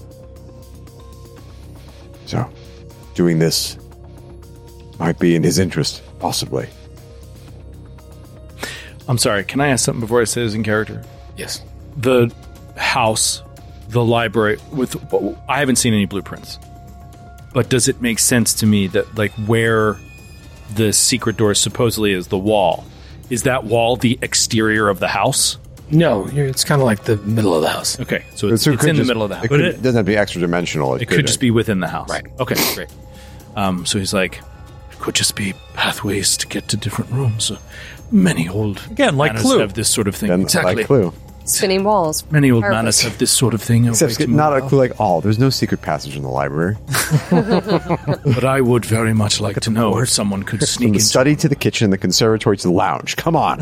So, doing this might be in his interest, possibly. I'm sorry, can I ask something before I say this in character? Yes. The house, the library, with I haven't seen any blueprints. But does it make sense to me that like where the secret door supposedly is, the wall, is that wall the exterior of the house? No, it's kind of like the middle of the house. Okay, so it's, So it it's could in just- the middle of the house. It, could, it doesn't have to be extra dimensional. It could, could just be within the house. Right. Okay, great. Um, so he's like, it could just be pathways to get to different rooms. Uh, many old Again, like manors Clue. have this sort of thing. Then, exactly. like Clue. Spinning walls. Many old Perfect. manors have this sort of thing. Except it's not a clue like all. There's no secret passage in the library. But I would very much like to know if someone could From sneak the in. study to the kitchen, the conservatory to the lounge. Come on.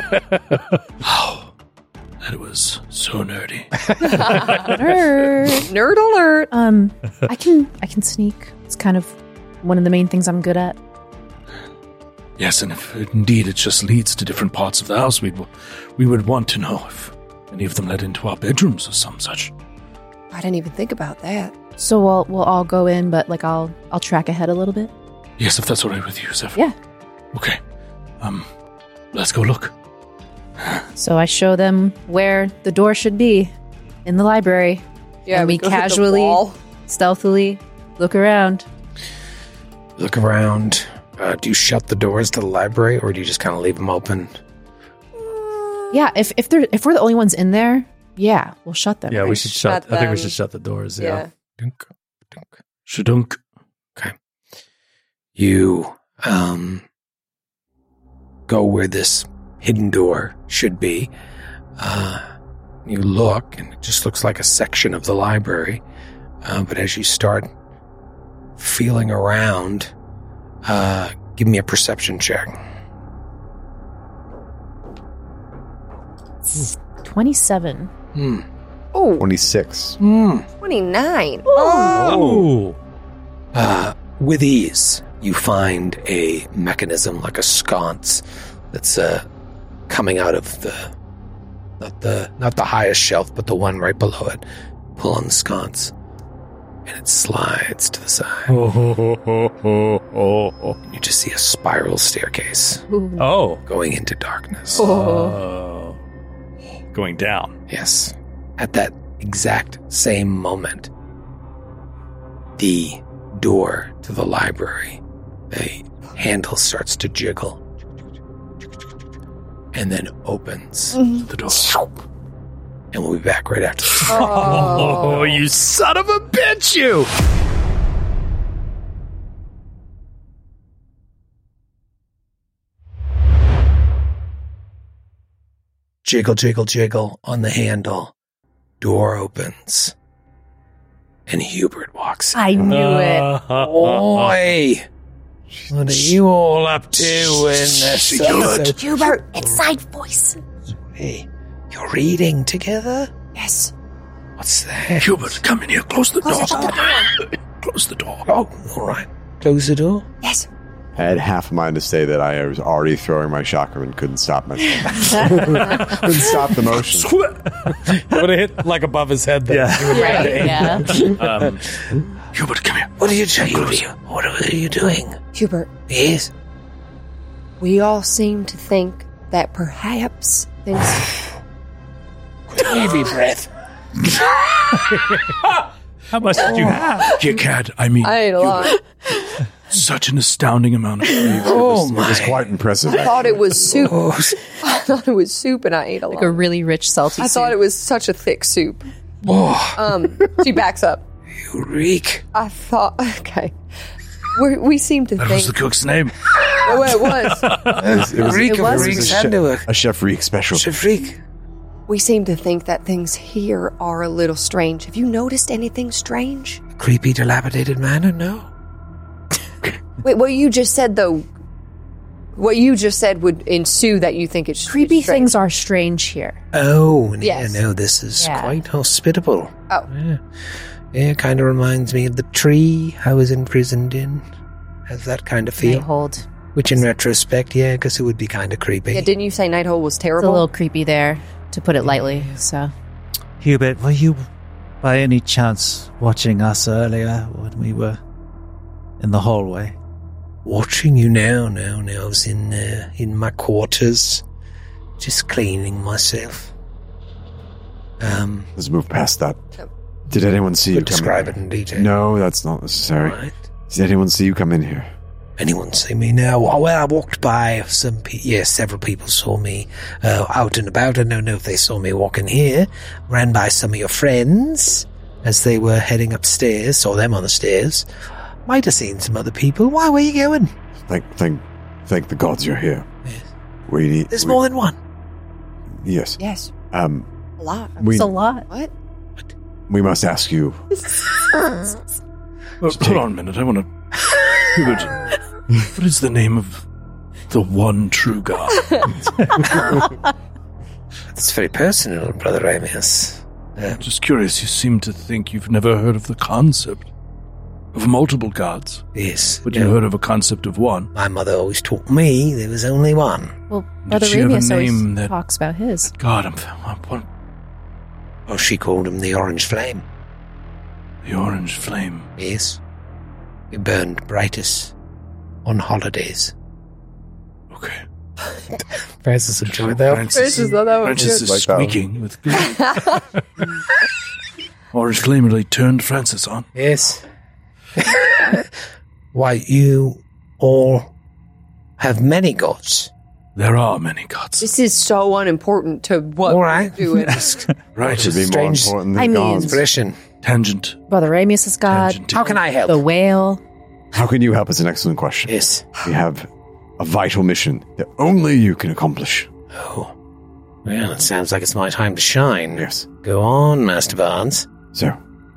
That was so nerdy. Nerd. Nerd alert. Um, I can I can sneak. It's kind of one of the main things I'm good at. Yes, and if indeed it just leads to different parts of the house, we, we would want to know if any of them led into our bedrooms or some such. I didn't even think about that. So we'll we'll all go in, but like I'll I'll track ahead a little bit. Yes, if that's all right with you, Zeph. Yeah. Okay. Um, let's go look. So I show them where the door should be in the library. Yeah, and we, we go hit the casually, wall. stealthily look around. Look around. Uh, do you shut the doors to the library, or do you just kind of leave them open? Yeah, if if they're if we're the only ones in there, yeah, we'll shut them. Yeah, we should shut. Shut I think we them. should shut the doors. Yeah. Yeah. Dunk, dunk. Shadunk. Okay. You um go where this hidden door should be. Uh, you look, and it just looks like a section of the library. Uh, but as you start feeling around, uh, give me a perception check. Twenty-seven. Hmm. Oh, twenty-six. Hmm. twenty-nine. Oh. Uh, with ease, you find a mechanism like a sconce that's uh, coming out of the not the not the highest shelf, but the one right below it. Pull on the sconce, and it slides to the side. And you just see a spiral staircase Oh. going into darkness. Oh. Going down. Yes. At that exact same moment, the door to the library, a handle starts to jiggle and then opens the door. And we'll be back right after this. Oh, you son of a bitch, you! Jiggle, jiggle, jiggle on the handle. Door opens. And Hubert walks in. I knew it. Oi! What are you all up to in this? Hubert, Hubert, inside voice. Hey, you're reading together? Yes. What's that? Hubert, come in here. Close the Close door. the door. Close the door. Oh, all right. Close the door. Yes. I had half a mind to say that I was already throwing my chakra and couldn't stop myself. couldn't stop the motion. I would have hit like above his head there. Yeah. Right? Yeah. Um, Hubert, come here. What are you doing? What are you doing? Hubert, Yes. we all seem to think that perhaps things. Heavy breath. How much did you have? You can't. I mean, I ate a lot. such an astounding amount of food. Oh It my. was quite impressive. I thought it was soup. I thought it was soup, and I ate a lot. Like a really rich salty I soup. thought it was such a thick soup. Oh, Um, she backs up. you reek. I thought, okay, we we seem to That think. was the cook's name. Oh, it was. It was, it was, Reek it of was- it reek's was a, chef, handiwork. a Chef Reek special. Chef reek. We seem to think that things here are a little strange. Have you noticed anything strange? Creepy, dilapidated manor? No. Wait, what you just said though. What you just said would ensue that you think it's Creepy it's strange. things are strange here. Oh, Yes. yeah, no, this is Yeah. quite hospitable. Oh. Yeah, yeah kind of reminds me of the tree I was imprisoned in. Has that kind of They feel. hold. Which in retrospect, yeah, because it would be kind of creepy. Yeah, didn't you say Nighthole was It's a terrible? little creepy there, to put it lightly. So Hubert, were you by any chance watching us earlier when we were in the hallway? Watching you now, now, now. I was in, uh, in my quarters, just cleaning myself. Um, Let's move past that. Did anyone see you come describe in? it in detail. No, that's not necessary. Right. Did anyone see you come in here? Anyone see me now? Well, I walked by some pe- yes, several people saw me uh, out and about. I don't know if they saw me walking here. Ran by some of your friends as they were heading upstairs. Saw them on the stairs. Might have seen some other people. Why were you going? Thank, thank, thank the gods you're here. Yes. We need. There's we, more than one. Yes. Yes. Um. A lot. We- It's a lot. What? We must ask you. Well, hold on a minute. I want to. Hubert, what is the name of the one true God? It's very personal, Brother Amius. Uh, Just curious. You seem to think you've never heard of the concept of multiple gods. Yes. But you no. heard of a concept of one. My mother always taught me there was only one. Well, Brother she have a Ramius always name that- talks about his. God, I'm. I'm what, Oh, she called him the Orange Flame. the orange flame. Yes. We burned brightest on holidays. Okay. Francis enjoyed that. Francis thought that was Francis good. is Like that one. squeaking with glee. Orange flame really turned Francis on. Yes. Why, you all have many gods. There are many gods. This is so unimportant to what All right. we're doing. Right. Should be more Strange- important than I mean- gods. Expression. Tangent. Brother Ramius is God. Tangent. How can I help? The whale. How can you help? Is an excellent question. Yes. We have a vital mission that only you can accomplish. Oh. Well, it sounds like it's my time to shine. Yes. Go on, Master Barnes. So,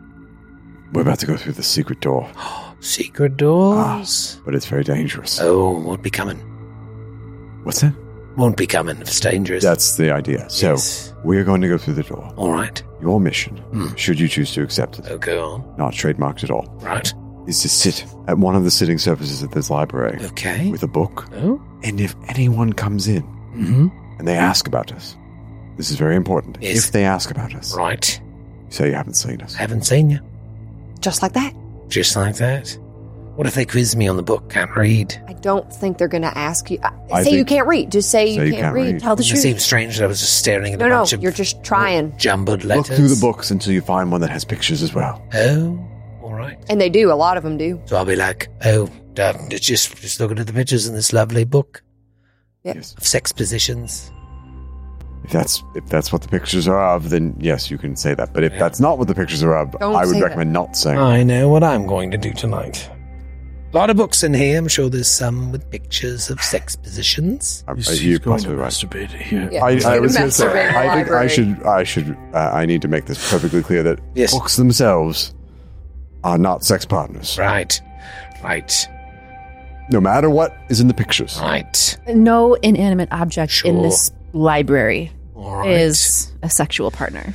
we're about to go through the secret door, Secret doors. but it's very dangerous. Oh, won't be coming. What's that? Won't be coming if it's dangerous. That's the idea. So, Yes. we're going to go through the door. All right. Your mission, Hmm. should you choose to accept it, Oh, go on. not trademarked at all, Right. is to sit at one of the sitting surfaces at this library Okay. with a book. Oh. And if anyone comes in Mm-hmm. and they ask about us, this is very important. Yes. If they ask about us, Right. say you haven't seen us. I haven't seen you. Just like that. Just like that. What if they quiz me on the book? Can't read. I don't think they're going to ask you. Uh, I say you think- can't read. Just say, you, Say can't read. Tell the It truth. seems strange that I was just staring at No, a no, bunch of you're just trying. jumbled Look letters. through the books until you find one that has pictures as well. Oh, all right. And they do. A lot of them do. So I'll be like, oh, Dad, it's just just looking at the pictures in this lovely book Yep. Yes. of sex positions. If that's if that's what the pictures are of, then yes, you can say that. But if Yeah. that's not what the pictures are of, Don't I would say that. recommend not saying. I know what I'm going to do tonight. A lot of books in here. I'm sure there's some with pictures of sex positions. Um, You uh, see, you're he's going to possibly right. masturbate here. Yeah. I, He's I gonna was going to say, masturbate in the I think I library. should, I should, uh, I need to make this perfectly clear that Yes. books themselves are not sex partners. Right. Right. No matter what is in the pictures. Right. No inanimate object in Sure. this library All right. is a sexual partner.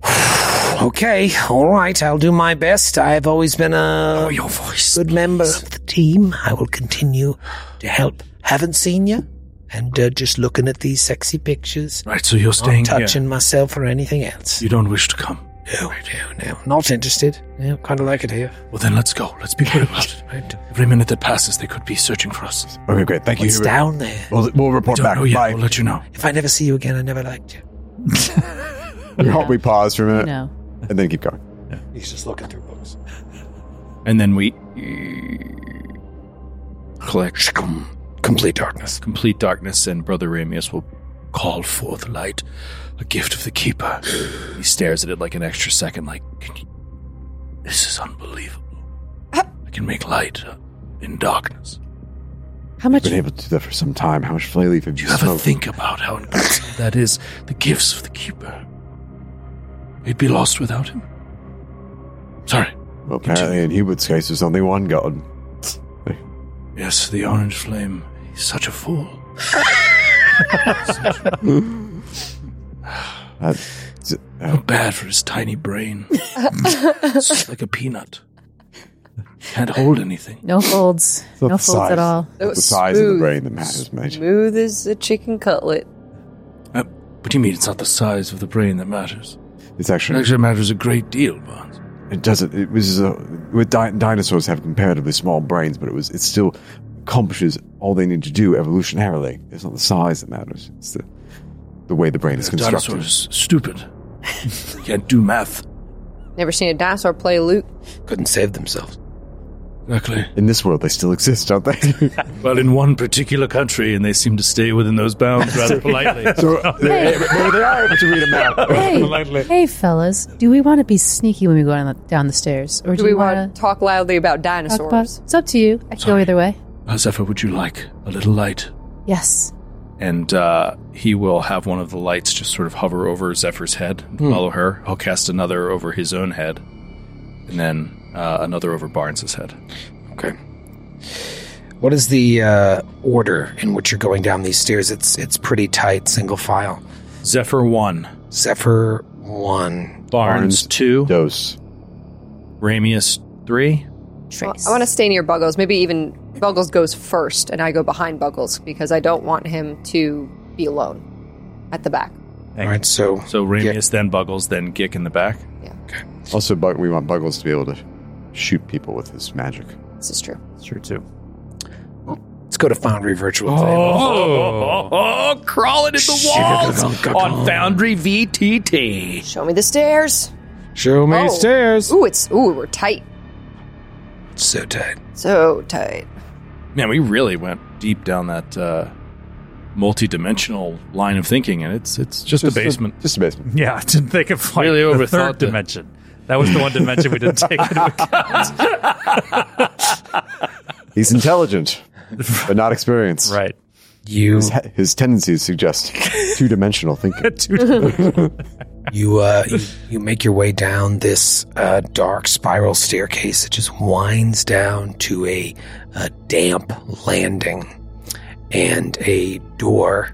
Okay, all right, I'll do my best. I've always been a your voice, good member of the team. I will continue to help. Haven't seen you, and uh, just looking at these sexy pictures. Right, so you're Not staying touching here. myself or anything else. You don't wish to come. No, no, no. Not interested. Yeah, kind of like it here. Well, then let's go. Let's be quick about it. Right. Every minute that passes, they could be searching for us. Okay, great. Thank you. What's Hubert. down there? We'll, we'll We report don't back. know yet. Bye. We'll let you know. If I never see you again, I never liked you. We, we pause for a minute No. and then keep going. He's just looking through books. And then we collect Complete darkness. complete darkness, and Brother Ramius will call forth light, a gift of the Keeper. He stares at it like an extra second, like, can you, this is unbelievable. I can make light uh, in darkness. How much? Been able to do that for some time. How much flay leaf have Do you you ever smoked? think about how important that is? The gifts of the Keeper. We'd be lost without him. Sorry. Well, apparently in Hubert's case, there's only one god. Yes, the orange flame. He's such a fool. That's, uh, How bad for his tiny brain. It's just like a peanut. Can't hold anything. No folds. it's not No the folds size, at all. That The was size of the smooth. brain that matters, mate. Smooth as a chicken cutlet. Uh, what do you mean it's not the size of the brain that matters? It's It actually, actually matters a great deal, Barnes. it doesn't. It was uh, with di- dinosaurs have comparatively small brains, but it was it still accomplishes all they need to do evolutionarily. It's not the size that matters; it's the the way the brain is A constructed. dinosaur is stupid. Can't do math. Never seen a dinosaur play a lute. Couldn't save themselves. Exactly. In this world, they still exist, don't they? Well, in one particular country, and they seem to stay within those bounds rather politely. So they, they, they are able to read a map. Hey, hey, fellas, do we want to be sneaky when we go down the, down the stairs, or do, Do we you want to talk loudly about talk dinosaurs? about? It's up to you. I can go either way. Uh, Zephyr, would you like a little light? Yes. And uh, he will have one of the lights just sort of hover over Zephyr's head and Hmm. follow her. He'll cast another over his own head, and then uh, another over Barnes' head. Okay. What is the uh, order in which you're going down these stairs? It's it's pretty tight, single file. Zephyr one. Zephyr one. Barnes, Barnes two. Dose. Ramius three. Well, I want to stay near Buggles. Maybe even Buggles goes first, and I go behind Buggles because I don't want him to be alone at the back. All right, so So Ramius, then Buggles, then Gick in the back. Also, Bug- we want Buggles to be able to shoot people with his magic. This is true. It's true, too. Let's go to Foundry Virtual Oh, Table. oh, oh, crawling in the walls on Foundry V T T. Show me the stairs. Show me Oh. stairs. Ooh, it's ooh, we're tight. So tight. So tight. Man, we really went deep down that uh, multi-dimensional line of thinking, and it's it's just, Just a a- basement. Just a basement. Yeah, I didn't think of like Really the overthought third the- dimension. That was the one dimension we didn't take into account. He's intelligent, but not experienced. Right. You His, his tendencies suggest two-dimensional thinking. you uh you, you make your way down this uh, dark spiral staircase that just winds down to a, a damp landing and a door.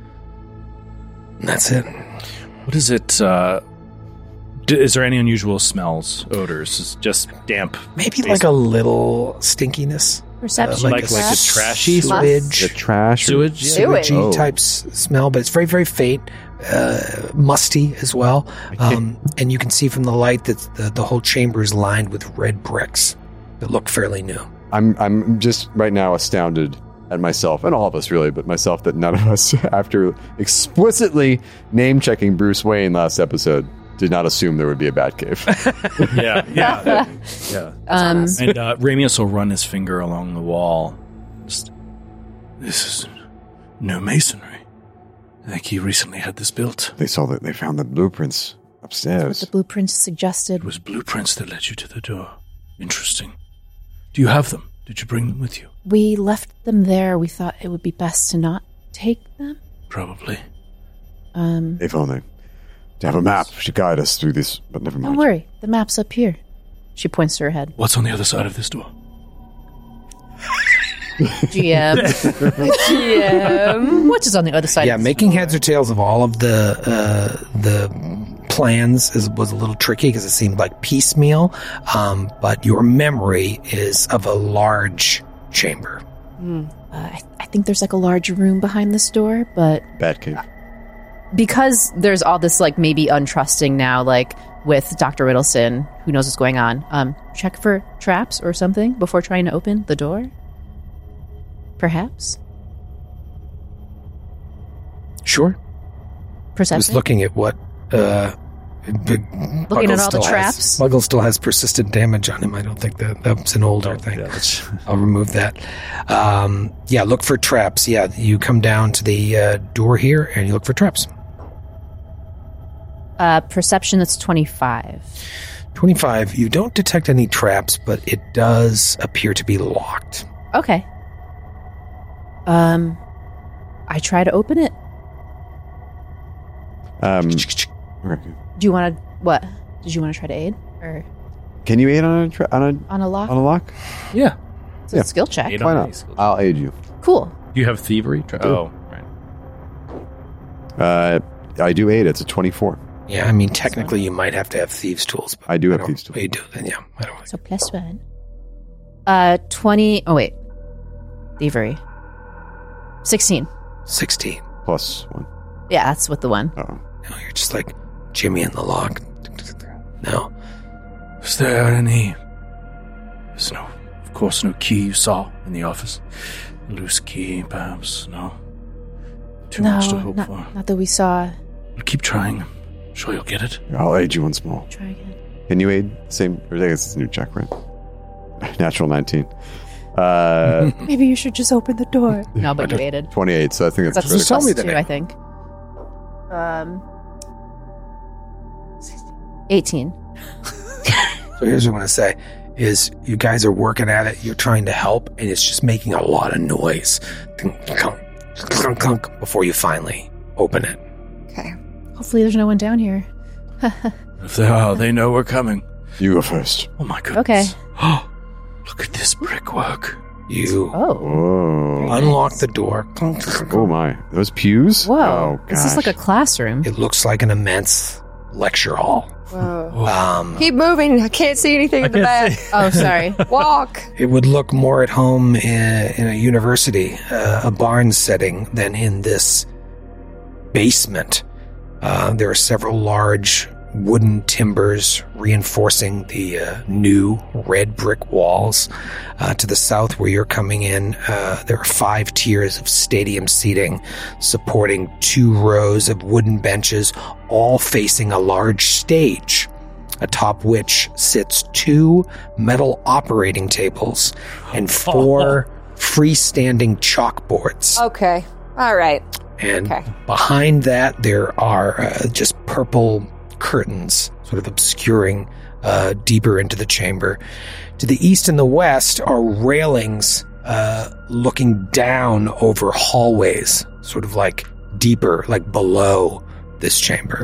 And that's it. What is it? Uh, d- is there any unusual smells, odors? Is it just damp? Maybe like a little stinkiness. Perception. Uh, like like a Perhaps. trashy Sewage. The trash. or- sewage. Sewage. Sewagey Oh. type s- smell, but it's very, very faint, uh, musty as well. Um, and you can see from the light that the, the whole chamber is lined with red bricks that look fairly new. I'm I'm just right now astounded at myself, and all of us really, but myself, that none of us, after explicitly name-checking Bruce Wayne last episode, did not assume there would be a Batcave. Yeah, yeah, yeah. Um, And uh, Ramius will run his finger along the wall. Just, this is no masonry. I think he recently had this built. They saw that they found the blueprints what upstairs. the blueprints suggested. It was blueprints that led you to the door. Interesting. Do you have them? Did you bring them with you? We left them there. We thought it would be best to not take them. Probably. Um, If only. To have a map to guide us through this, but never mind. don't worry. The map's up here. She points to her head. What's on the other side of this door? G M. G M. What is on the other side? Yeah, of this making door? heads or tails of all of the uh, the plans is, was a little tricky because it seemed like piecemeal. Um, but your memory is of a large chamber. Uh, I, I think there's like a large room behind this door, but Batcave. because there's all this like maybe untrusting now, like with Doctor Riddleson, who knows what's going on. Um, check for traps or something before trying to open the door. Perhaps Sure. perception. Just looking at what. Uh, Big Looking Buggles at all the still traps? Has, Buggles still has persistent damage on him. I don't think that that's an older thing. Yeah, that's- I'll remove that. Um, yeah, look for traps. Yeah, you come down to the uh, door here and you look for traps. Uh, perception. That's twenty-five. twenty-five. You don't detect any traps, but it does appear to be locked. Okay. Um, I try to open it. Um, okay. Do you want to what? Did you want to try to aid or Can you aid on a tra- on a on a lock? on a lock? Yeah. It's a skill check. Aid Why on not? any skill. I'll aid you. Cool. Do you have thievery? Tra- oh, right. Uh, I do aid. It's a twenty-four. Yeah, I mean, technically you might have to have thieves' tools. But I do have don't- thieves' tools. You do, then yeah. I don't So plus one. Uh, twenty. Oh wait, thievery. Sixteen. sixteen. Plus one. Yeah, that's with the one. Oh. No, you're just like Jimmy in the lock. No. Is there any... There's no... Of course, no key you saw in the office. A loose key, perhaps. No. Too no, much to hope not, for. not that we saw. We'll keep trying. Sure you'll get it. I'll aid you once more. Try again. Can you aid? Same. Or I guess it's a new check, right? Natural nineteen. Uh, Maybe you should just open the door. No, but you aided. twenty-eight, so I think that's, That's critical. plus two, I think. Um, eighteen. So here's what I'm going to say is you guys are working at it. You're trying to help, and it's just making a lot of noise. Clunk, clunk, clunk, clunk, before you finally open it. Okay. Hopefully there's no one down here. If they are, they know we're coming. You go first. Oh my goodness. Okay. Look at this brickwork. You Oh. Whoa. unlock the door. Clunk, clunk, Oh my. Those pews? Whoa. Oh, gosh. This is like a classroom. It looks like an immense lecture hall. Whoa. Um, Keep moving. I can't see anything in the back. Oh, sorry. Walk. It would look more at home in, in a university, uh, a barn setting, than in this basement. Uh, there are several large wooden timbers reinforcing the uh, new red brick walls. Uh, to the south where you're coming in, uh, there are five tiers of stadium seating supporting two rows of wooden benches, all facing a large stage, atop which sits two metal operating tables and four freestanding chalkboards. Okay. All right. And Okay. behind that, there are uh, just purple curtains sort of obscuring uh, deeper into the chamber. To the east and the west are railings uh, looking down over hallways, sort of like deeper, like below this chamber.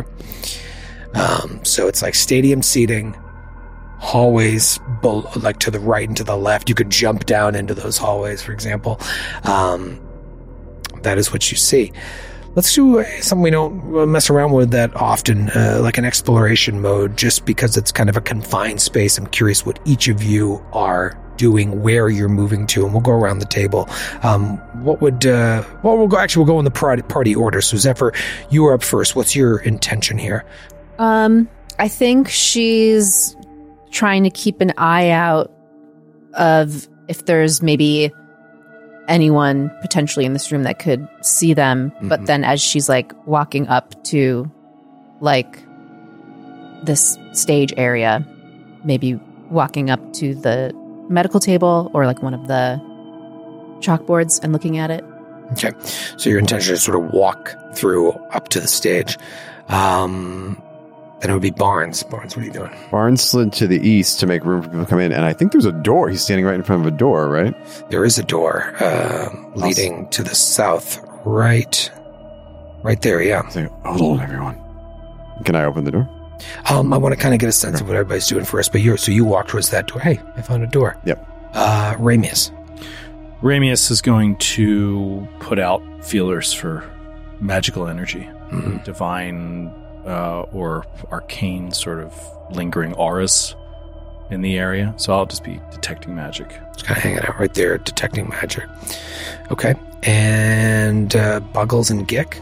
Um, so it's like stadium seating, hallways be- like to the right and to the left. You could jump down into those hallways, for example. Um, that is what you see. Let's do something we don't mess around with that often, uh, like an exploration mode, just because it's kind of a confined space. I'm curious what each of you are doing, where you're moving to, and we'll go around the table. Um, what would, uh, well, we'll go, actually, we'll go in the party, party order. So, Zephyr, you are up first. What's your intention here? Um, I think she's trying to keep an eye out of if there's maybe anyone potentially in this room that could see them. Mm-hmm. But then as she's like walking up to like this stage area, maybe walking up to the medical table or like one of the chalkboards and looking at it. Okay. So your intention is sort of walk through up to the stage. Um, then it would be Barnes. Barnes, what are you doing? Barnes slid to the east to make room for people to come in, and I think there's a door. He's standing right in front of a door, right? There is a door uh, leading awesome. to the south, right, right there. Yeah. So, hold on, everyone. Can I open the door? Um, I want to kind of get a sense okay. of what everybody's doing first. But you, so you walk towards that door. Hey, I found a door. Yep. Uh, Ramius. Ramius is going to put out feelers for magical energy, mm-hmm. divine. Uh, or arcane sort of lingering auras in the area. So I'll just be detecting magic. Just kind of hanging out right there, detecting magic. Okay. And uh, Buggles and Gick?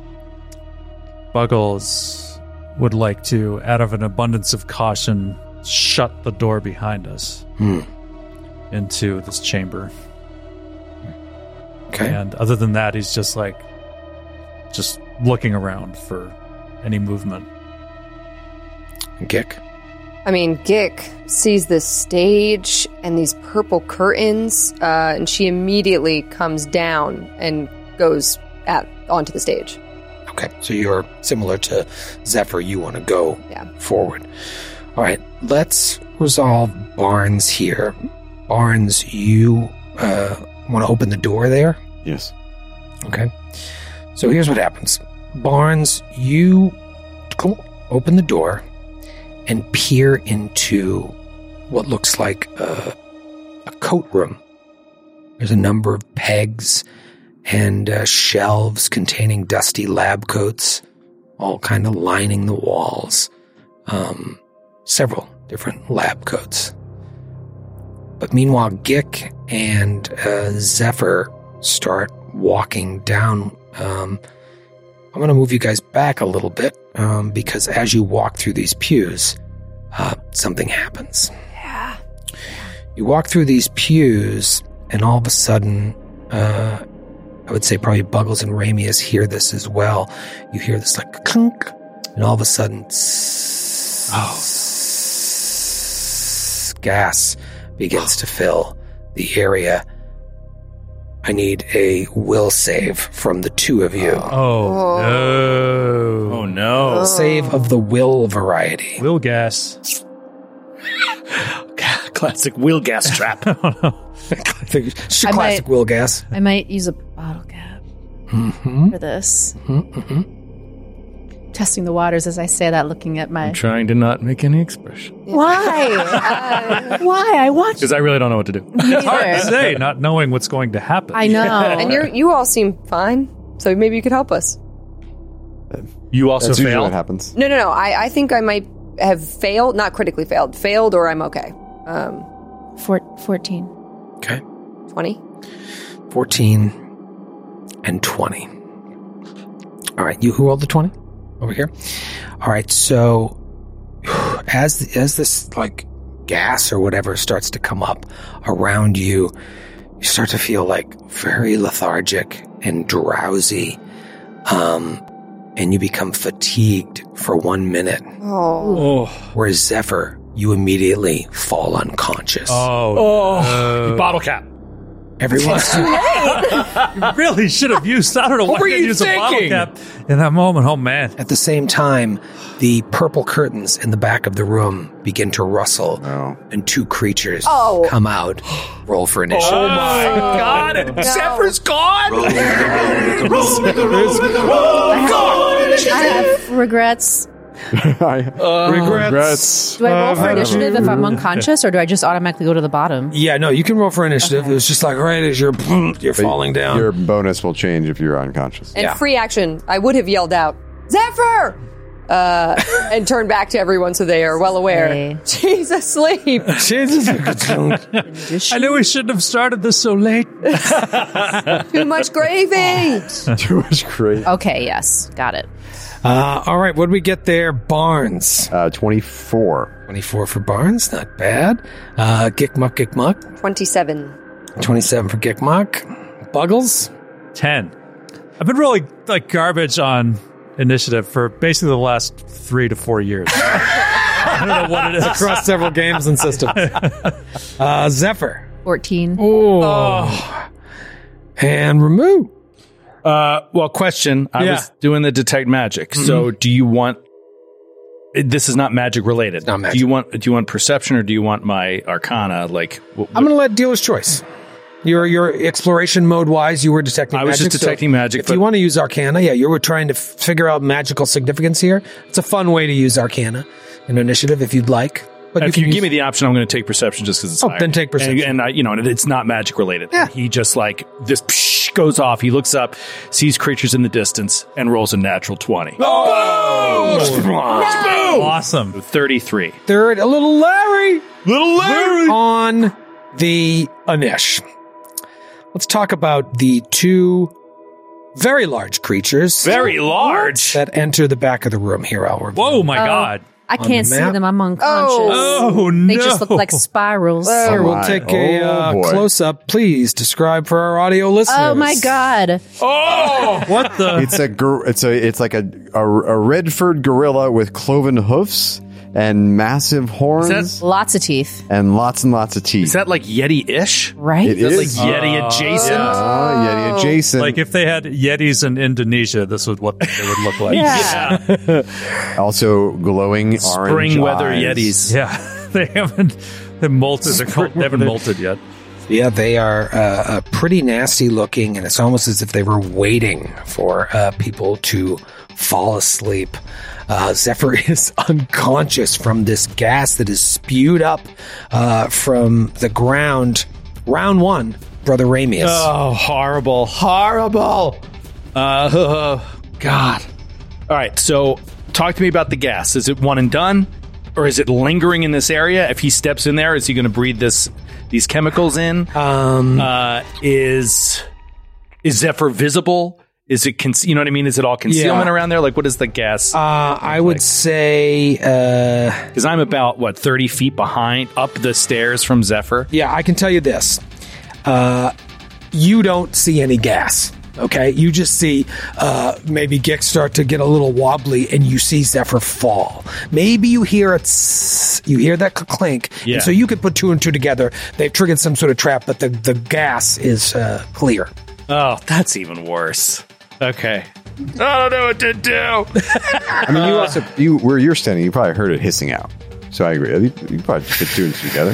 Buggles would like to, out of an abundance of caution, shut the door behind us hmm. into this chamber. Okay. And other than that, he's just like, just looking around for any movement. Gick? I mean, Gick sees this stage and these purple curtains, uh, and she immediately comes down and goes at onto the stage. Okay, so you're similar to Zephyr. You want to go yeah. forward. All right, let's resolve Barnes here. Barnes, you uh, want to open the door there? Yes. Okay. So here's what happens. Barnes, you open the door and peer into what looks like a, a coat room. There's a number of pegs and uh, shelves containing dusty lab coats, all kind of lining the walls. Um, several different lab coats. But meanwhile, Gick and uh, Zephyr start walking down. Um, I'm going to move you guys back a little bit um, because as you walk through these pews, uh, something happens. Yeah. You walk through these pews, and all of a sudden, uh, I would say probably Buggles and Ramius hear this as well. You hear this like clunk, and all of a sudden, oh. gas begins to fill the area. I need a will save from the two of you. Oh, no. Oh, no. Save of the will variety. Will gas. Classic will gas trap. It's your I classic might- will gas. I might use a bottle cap Mm-hmm. for this. Mm-hmm. Testing the waters as I say that, looking at my. I'm trying to not make any expression. Why? uh, why? I watched. Because I really don't know what to do. It's hard to say, not knowing what's going to happen. I know. And you you all seem fine, so maybe you could help us. You also That's usually fail? what happens. No, no, no. I, I think I might have failed, not critically failed, failed, or I'm okay. Um, Four, fourteen. Okay. twenty. fourteen and twenty. All right, you who rolled the twenty over here? All right, so as as this like gas or whatever starts to come up around you, you start to feel like very lethargic and drowsy. Um and you become fatigued for one minute. Oh. Whereas Zephyr, you immediately fall unconscious. Oh, Oh, bottle cap. Everyone, you really should have used. I don't know What why were you you used a bottle thinking? cap in that moment. Oh man! at the same time, the purple curtains in the back of the room begin to rustle, Oh. and two creatures Oh. come out. Roll for initiative. Oh my god! No. Zephyr's gone! I have regrets. I, Uh, regrets. Do I roll for initiative if I'm unconscious, or do I just automatically go to the bottom? Yeah, no, you can roll for initiative. It was just like right as you're you're falling down. Your bonus will change if you're unconscious. And Yeah. free action, I would have yelled out, Zephyr! Uh, and turned back to everyone so they are well aware. Hey. She's asleep. I knew we shouldn't have started this so late. Too much gravy. Too much great. Okay, yes, got it. Uh, all right, what did we get there? Barnes. Uh, twenty-four. twenty-four for Barnes, not bad. Uh, Gickmuck, Gickmuck. twenty-seven. twenty-seven for Gickmuck. Buggles. Ten. I've been rolling like garbage on initiative for basically the last three to four years. I don't know what it is. Across several games and systems. Uh, Zephyr. fourteen. Oh. And Ramu. Uh, well, question. I Yeah. was doing the detect magic. So, do you want? This is not magic related. Not magic. Do you want? Do you want perception or do you want my arcana? Like, what, I'm going to let dealer's choice. Your your exploration mode wise, you were detecting I was magic. just detecting so magic, If but- you want to use Arcana, yeah, you were trying to f- figure out magical significance here. It's a fun way to use Arcana in initiative if you'd like. But if you, can give me use- the option, I'm going to take perception just because it's Oh, higher. then take perception. And, and I, you know, and it's not magic related. Yeah. He just like this psh, goes off. He looks up, sees creatures in the distance, and rolls a natural twenty. Oh! Awesome. thirty-three. Third, a little Larry. Little Larry. On the Anish. Let's talk about the two very large creatures. Very large. That enter the back of the room here. I'll review. Whoa, my Oh, God. I On can't the see map? them. I'm unconscious. Oh, no. They just look like spirals. Sir, we'll my. take a Oh, uh, boy. close up. Please describe for our audio listeners. Oh my god! Oh, What the? It's a gor- it's a it's like a, a a Redford gorilla with cloven hoofs and massive horns Is Lots of teeth, and lots and lots of teeth. is that like Yeti-ish? right? It Is is. that like Yeti adjacent? Ah, Yeti adjacent. Like if they had Yetis in Indonesia, this is what they would look like. Yeah. also glowing orange Spring weather eyes. Yetis. Yeah, they haven't they molted. They're called, they haven't molted yet. Yeah, they are uh, uh, pretty nasty looking, and it's almost as if they were waiting for uh, people to fall asleep. Uh, Zephyr is unconscious from this gas that is spewed up uh, from the ground. Round one, Brother Ramius. Oh, horrible. Horrible. Uh, God. All right, so talk to me about the gas. Is it one and done? Or is it lingering in this area? If he steps in there, is he going to breathe this these chemicals in? Um, Uh, is is Zephyr visible? Is it, con- you know what I mean? Is it all concealment Yeah. around there? Like, what is the gas? uh, I would say, uh, Because I'm about, what, thirty feet behind, up the stairs from Zephyr? yeah, I can tell you this. Uh, you don't see any gas. Okay, you just see uh, maybe Gick start to get a little wobbly, and you see Zephyr fall. Maybe you hear a tss, you hear that clink, Yeah. and so you could put two and two together. They've triggered some sort of trap, but the, the gas is uh, clear. Oh, that's even worse. Okay. I don't know what to do. I mean, you also you where you're standing, you probably heard it hissing out. So I agree. You, you probably put two and two together.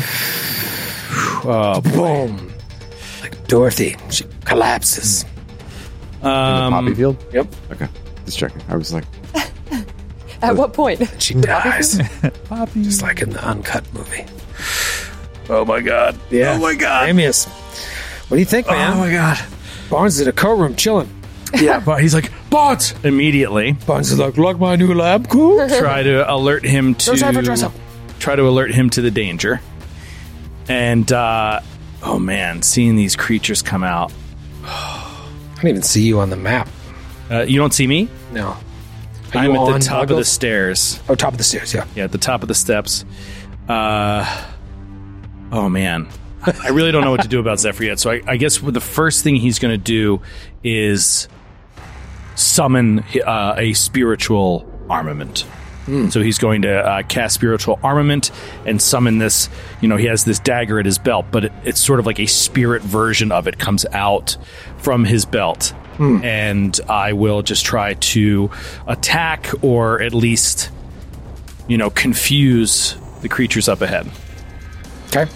Oh, boom! Like Dorothy, she collapses. In the poppy field. Yep. Okay. Just checking. I was like, At what point? She dies. Just like in the Uncut movie. Oh my god. Yeah. Oh my god. Amius, what do you think, man? Oh my god. Barnes is in a co-room chilling. Yeah, but he's like, Barnes! Immediately. Barnes is like, like my new lab cool. Try to alert him to... No time for dress up. Try to alert him to the danger. And, uh... oh man, seeing these creatures come out. I don't even see you on the map. Uh, you don't see me? No. Are I'm you at the on top of Buggle? the stairs. Oh, top of the stairs, yeah. Yeah, at the top of the steps. Uh... Oh man. I really don't know what to do about Zephyr yet, so I, I guess the first thing he's going to do is summon uh, a spiritual armament. Mm. So he's going to uh, cast spiritual armament and summon this. You know, he has this dagger at his belt, but it, it's sort of like a spirit version of it comes out from his belt. Mm. And I will just try to attack or at least, you know, confuse the creatures up ahead. Okay.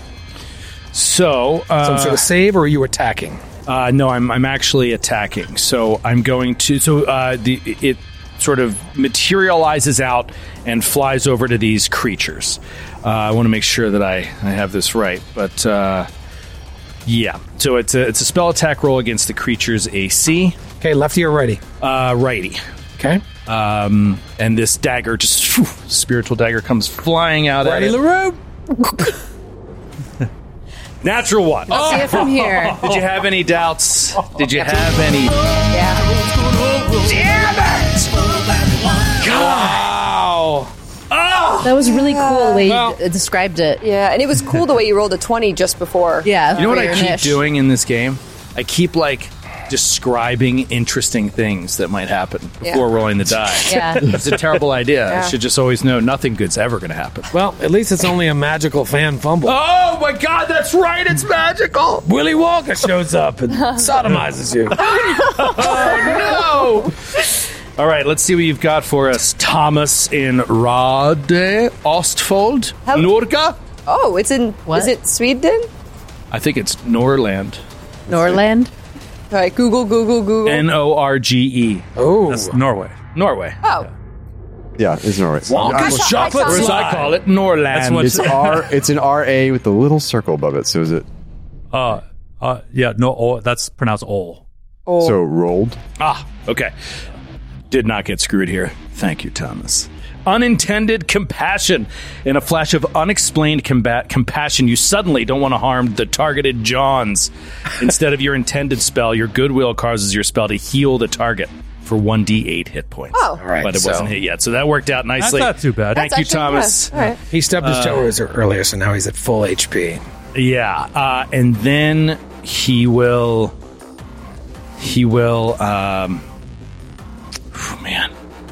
So, uh, Some sort of save, or are you attacking? Uh, no, I'm I'm actually attacking. So I'm going to. So uh, the it sort of materializes out and flies over to these creatures. Uh, I want to make sure that I, I have this right, but uh, yeah. So it's a it's a spell attack roll against the creature's A C. Okay, lefty or righty? Uh, righty. Okay. Um, and this dagger, just phew, spiritual dagger, comes flying out. Righty at it. LaRue. Natural one. I'll see it from here. Did you have any doubts? Did you have any? Wow. Oh! That was really cool the way Well- you d- described it. Yeah, and it was cool the way you rolled a twenty just before. Yeah. You know what for I your keep niche. doing in this game? I keep like describing interesting things that might happen before Yeah. rolling the die. Yeah. It's a terrible idea. Yeah. I should just always know nothing good's ever going to happen. Well, at least it's only a magical fan fumble. Oh my god, that's right, it's magical! Willy Wonka shows up and sodomizes you. Oh no! All right, let's see what you've got for us. Thomas in Rade Ostfold, Hello. Norga. Oh, it's in. What? Is it Sweden? I think it's Norland. Norland. All right, Google, Google, Google. N O R G E. Oh. That's Norway. Norway. oh, yeah, it's Norway. Wonka Uh, saw- chocolate I saw- Or as I slide. call it, Norland. That's what- It's R. It's an R A with the little circle above it. So is it? Uh, uh, yeah, no, oh, that's pronounced ol. oh. So rolled. Ah, okay. Did not get screwed here. Thank you, Thomas. Unintended compassion. In a flash of unexplained combat compassion, you suddenly don't want to harm the targeted Johns. Instead of your intended spell, your goodwill causes your spell to heal the target for one d eight hit points. Oh. All right, But it so- wasn't hit yet, so that worked out nicely. That's not too bad. Thank That's you, actually- Thomas. yeah, all right. He stubbed his toe earlier, so now he's at full H P. Yeah, uh, and then he will. He will. Um, oh, man,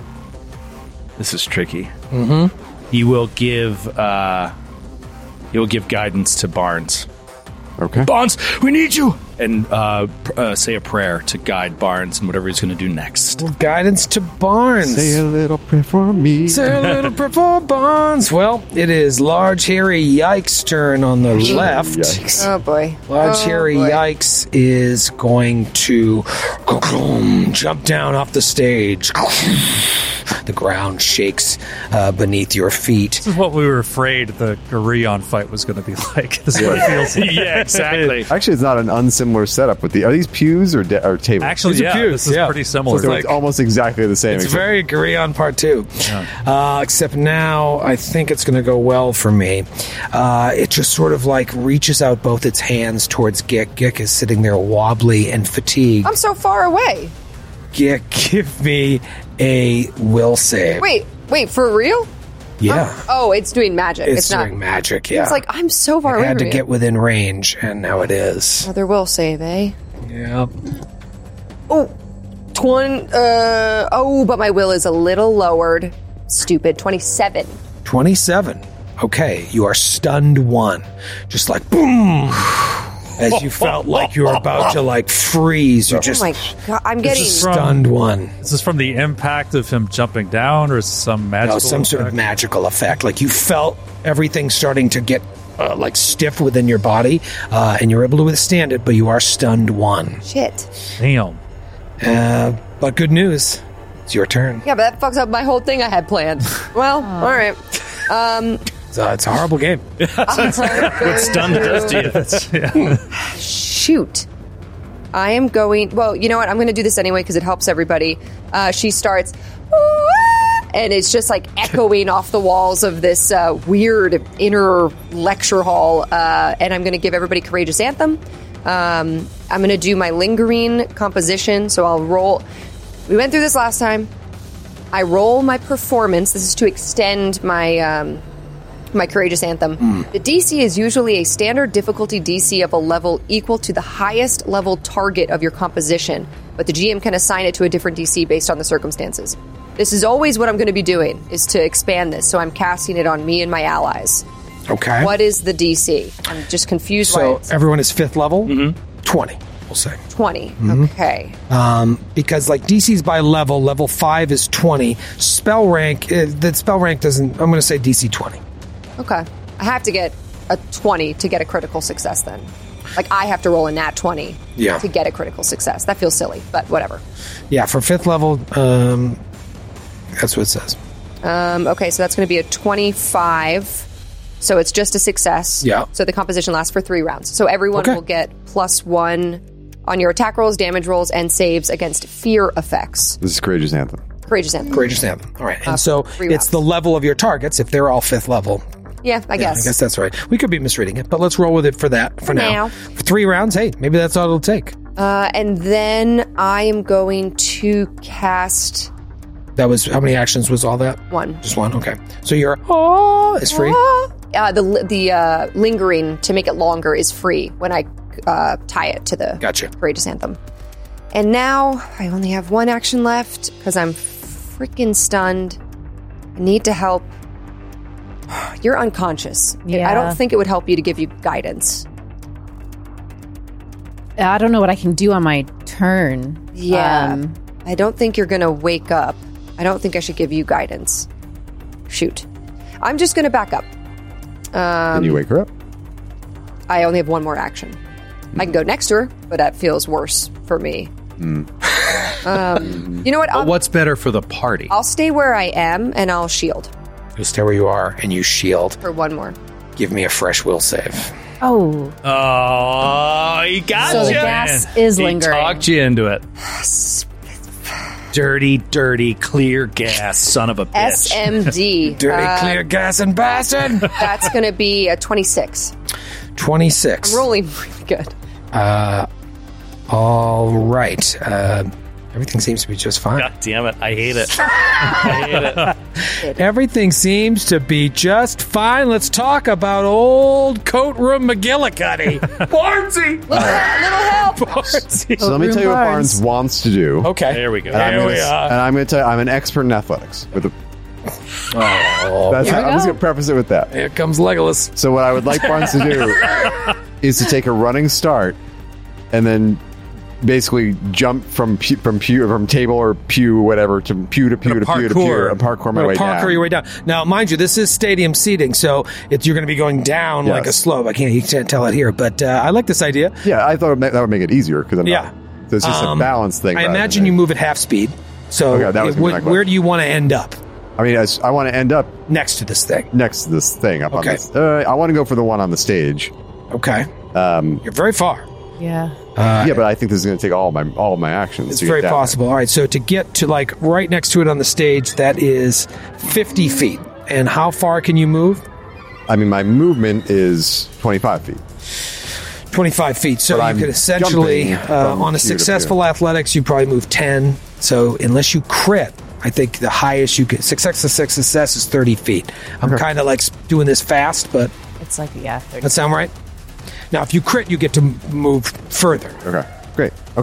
this is tricky. Mm-hmm. He will give. Uh, he will give guidance to Barnes. Okay. Barnes, we need you, and uh, pr- uh, say a prayer to guide Barnes and whatever he's going to do next. Guidance to Barnes. Say a little prayer for me. Say a little prayer for Barnes. Well, it is Large Hairy Yikes' turn on the left. Yikes. Oh boy. Large oh, Hairy boy. Yikes is going to jump down off the stage. The ground shakes uh, beneath your feet. This is what we were afraid the Gurion fight was going to be like. This is what it feels like. Yeah, exactly. Actually, it's not an unsimilar setup with the. Are these pews or, de- or tables? Actually, These are yeah, pews, this is yeah. pretty similar. so it's almost exactly the same. It's except- very Gurion Part two. Uh, except now, I think it's going to go well for me. Uh, it just sort of like reaches out both its hands towards Gick. Gick is sitting there wobbly and fatigued. I'm so far away. Gick, give me a will save. Wait, wait, for real? Yeah. Oh, it's doing magic. It's, It's, not. doing magic, yeah. It's like I'm so far I away had from to you. get within range, and now it is. Another will save, eh? Yep. Oh, twenty. Uh, oh, but my will is a little lowered. Stupid. twenty-seven. twenty-seven. Okay, you are stunned one. Just like boom. As you felt like you were about to like freeze. You're just oh my god! I'm getting stunned one. Is this from the impact of him jumping down, or is some magical? No, some sort of magical effect. Like you felt everything starting to get uh, like stiff within your body, uh, and you're able to withstand it, but you are stunned one. Shit. Damn. Uh, but good news, it's your turn. Yeah, but that fucks up my whole thing I had planned. Well, all right. Um. So it's a horrible game. What stunned does to you. Yeah. Shoot. I am going... Well, you know what? I'm going to do this anyway because it helps everybody. Uh, she starts... And it's just like echoing off the walls of this uh, weird inner lecture hall. Uh, and I'm going to give everybody Courageous Anthem. Um, I'm going to do my lingering composition. So I'll roll... We went through this last time. I roll my performance. This is to extend my... Um, my Courageous Anthem. Mm. The D C is usually a standard difficulty D C of a level equal to the highest level target of your composition, but the G M can assign it to a different D C based on the circumstances. This is always what I'm going to be doing, is to expand this, so I'm casting it on me and my allies. Okay. What is the D C? I'm just confused So why it's everyone is fifth level? Mm-hmm. twenty, we'll say. twenty. Mhm. Okay. Um, because like D C's by level, level five is twenty. Spell rank, uh, the spell rank doesn't, I'm going to say D C twenty. Okay. I have to get a twenty to get a critical success then. Like, I have to roll a nat twenty Yeah. to get a critical success. That feels silly, but whatever. Yeah, for fifth level, um, that's what it says. Um, okay, so that's going to be a twenty-five. So it's just a success. Yeah. So the composition lasts for three rounds. So everyone Okay. will get plus one on your attack rolls, damage rolls, and saves against fear effects. This is Courageous Anthem. Courageous Anthem. Courageous Anthem. All right. And Uh, so three it's rounds. the level of your targets. If they're all fifth level, Yeah, I Yeah, guess. I guess that's right. We could be misreading it, but let's roll with it for that for, For now. now. For three rounds, hey, maybe that's all it'll take. Uh, and then I am going to cast That was how many actions was all that? one. Just one. Okay. So your oh is free. Uh, the the uh, lingering to make it longer is free when I uh, tie it to the Gotcha. Courageous Anthem. And now I only have one action left because I'm freaking stunned. I need to help. You're unconscious. Yeah. I don't think it would help you to give you guidance. I don't know what I can do on my turn. Yeah. Um, I don't think you're going to wake up. I don't think I should give you guidance. Shoot. I'm just going to back up. Um, Can you wake her up? I only have one more action. I can go next to her, but that feels worse for me. Um, you know what? But I'll, what's better for the party? I'll stay where I am and I'll shield You stay where you are and you shield. for one more. Give me a fresh will save. oh, Oh, he got so the you. gas is He lingering. talked you into it. Dirty, dirty, clear gas, son of a bitch. S M D. Dirty, Uh, clear gas and bastard. That's going to be a twenty-six. twenty-six. I'm rolling really good. Uh, all right. Uh, everything seems to be just fine. God damn it. I hate it. I hate it. Everything seems to be just fine. Let's talk about old coat room McGillicuddy. Barnesy! Little, little help. Barnesy. So let me tell you what Barnes. Barnes wants to do. Okay. There we go. And I'm There gonna, we are. And I'm going to tell you, I'm an expert in athletics. With a, Oh, that's Here how, we I'm just go. going to preface it with that. here comes Legolas. So what I would like Barnes to do is to take a running start and then basically jump from pew, from pew from table or pew whatever to pew to pew to pew to pew Parkour. and parkour my You're way gonna parkour down. your way down. Now, mind you, this is stadium seating, so it's, you're going to be going down Yes. like a slope. I can't, you can't tell it here, but uh, I like this idea. Yeah, I thought it would make- that would make it easier because I'm Yeah. not. So it's just Um, a balance thing. I rather imagine than you a- move at half speed. So Okay, that was it- gonna be wh- my where question. do you want to end up? I mean, I, I want to end up Next to this thing. next to this thing up Okay. on this. Uh, I want to go for the one on the stage. Okay. Um, You're very far. Yeah. Uh, yeah, but I think this is going to take all my all of my actions. It's to get very down possible. All right, so to get to like right next to it on the stage, that is fifty feet. And how far can you move? there. I mean, my movement is twenty-five feet. twenty-five feet. So But you I'm could essentially, jumping uh, from on a pew to successful pew. athletics, you probably move ten. So unless you crit, I think the highest you could success to success is thirty feet. I'm Okay. kind of like doing this fast, but It's like, yeah. thirty. that sound right? Now, if you crit, you get to m- move further. Okay, great. Okay,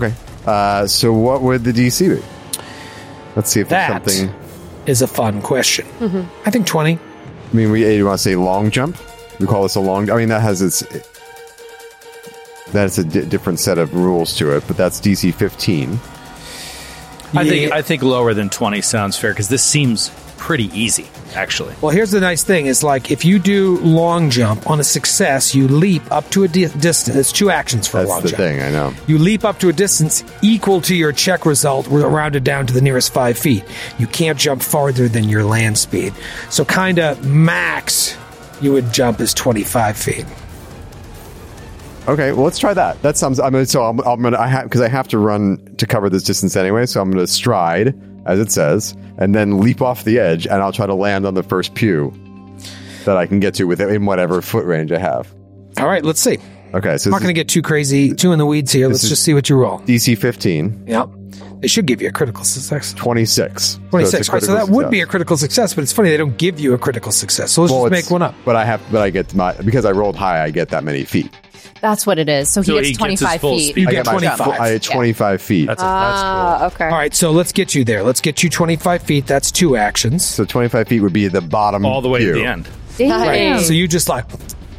Uh, so what would the D C be? Let's see if That there's something. is a fun question. Mm-hmm. I think twenty. I mean, we you want to say long jump? We call this a long. I mean, that has its. That's a di- different set of rules to it, but that's D C fifteen. I think I think lower than twenty sounds fair because this seems pretty easy, actually. Well, here's the nice thing: is like if you do long jump on a success, you leap up to a di- distance. It's two actions for That's a long the jump. thing. I know. You leap up to a distance equal to your check result, rounded down to the nearest five feet. You can't jump farther than your land speed. So, kind of max, you would jump is twenty-five feet. Okay, well, let's try that. That sounds. I'm gonna, so I'm, I'm gonna. I have because I have to run to cover this distance anyway. So I'm gonna stride, as it says, and then leap off the edge, and I'll try to land on the first pew that I can get to within whatever foot range I have. All right, let's see. Okay, so I'm not going to get too crazy, too in the weeds here. Let's just see what you roll. D C fifteen. Yep. They should give you a critical success. twenty-six. twenty-six. So, Right, so that would be a critical success, but it's funny they don't give you a critical success. So let's well, just make one up. But I have, but I get my because I rolled high. I get that many feet. That's what it is. So he So gets he gets twenty-five his full feet. speed. You I get get twenty-five. I had twenty-five feet. That's, ah, okay. All right, so let's get you there. Let's get you twenty-five feet. That's two actions. So twenty-five feet would be the bottom, all the way pew. to the end. Right. So you just like,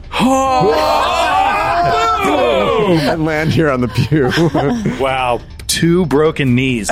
and land here on the pew. Wow, two broken knees.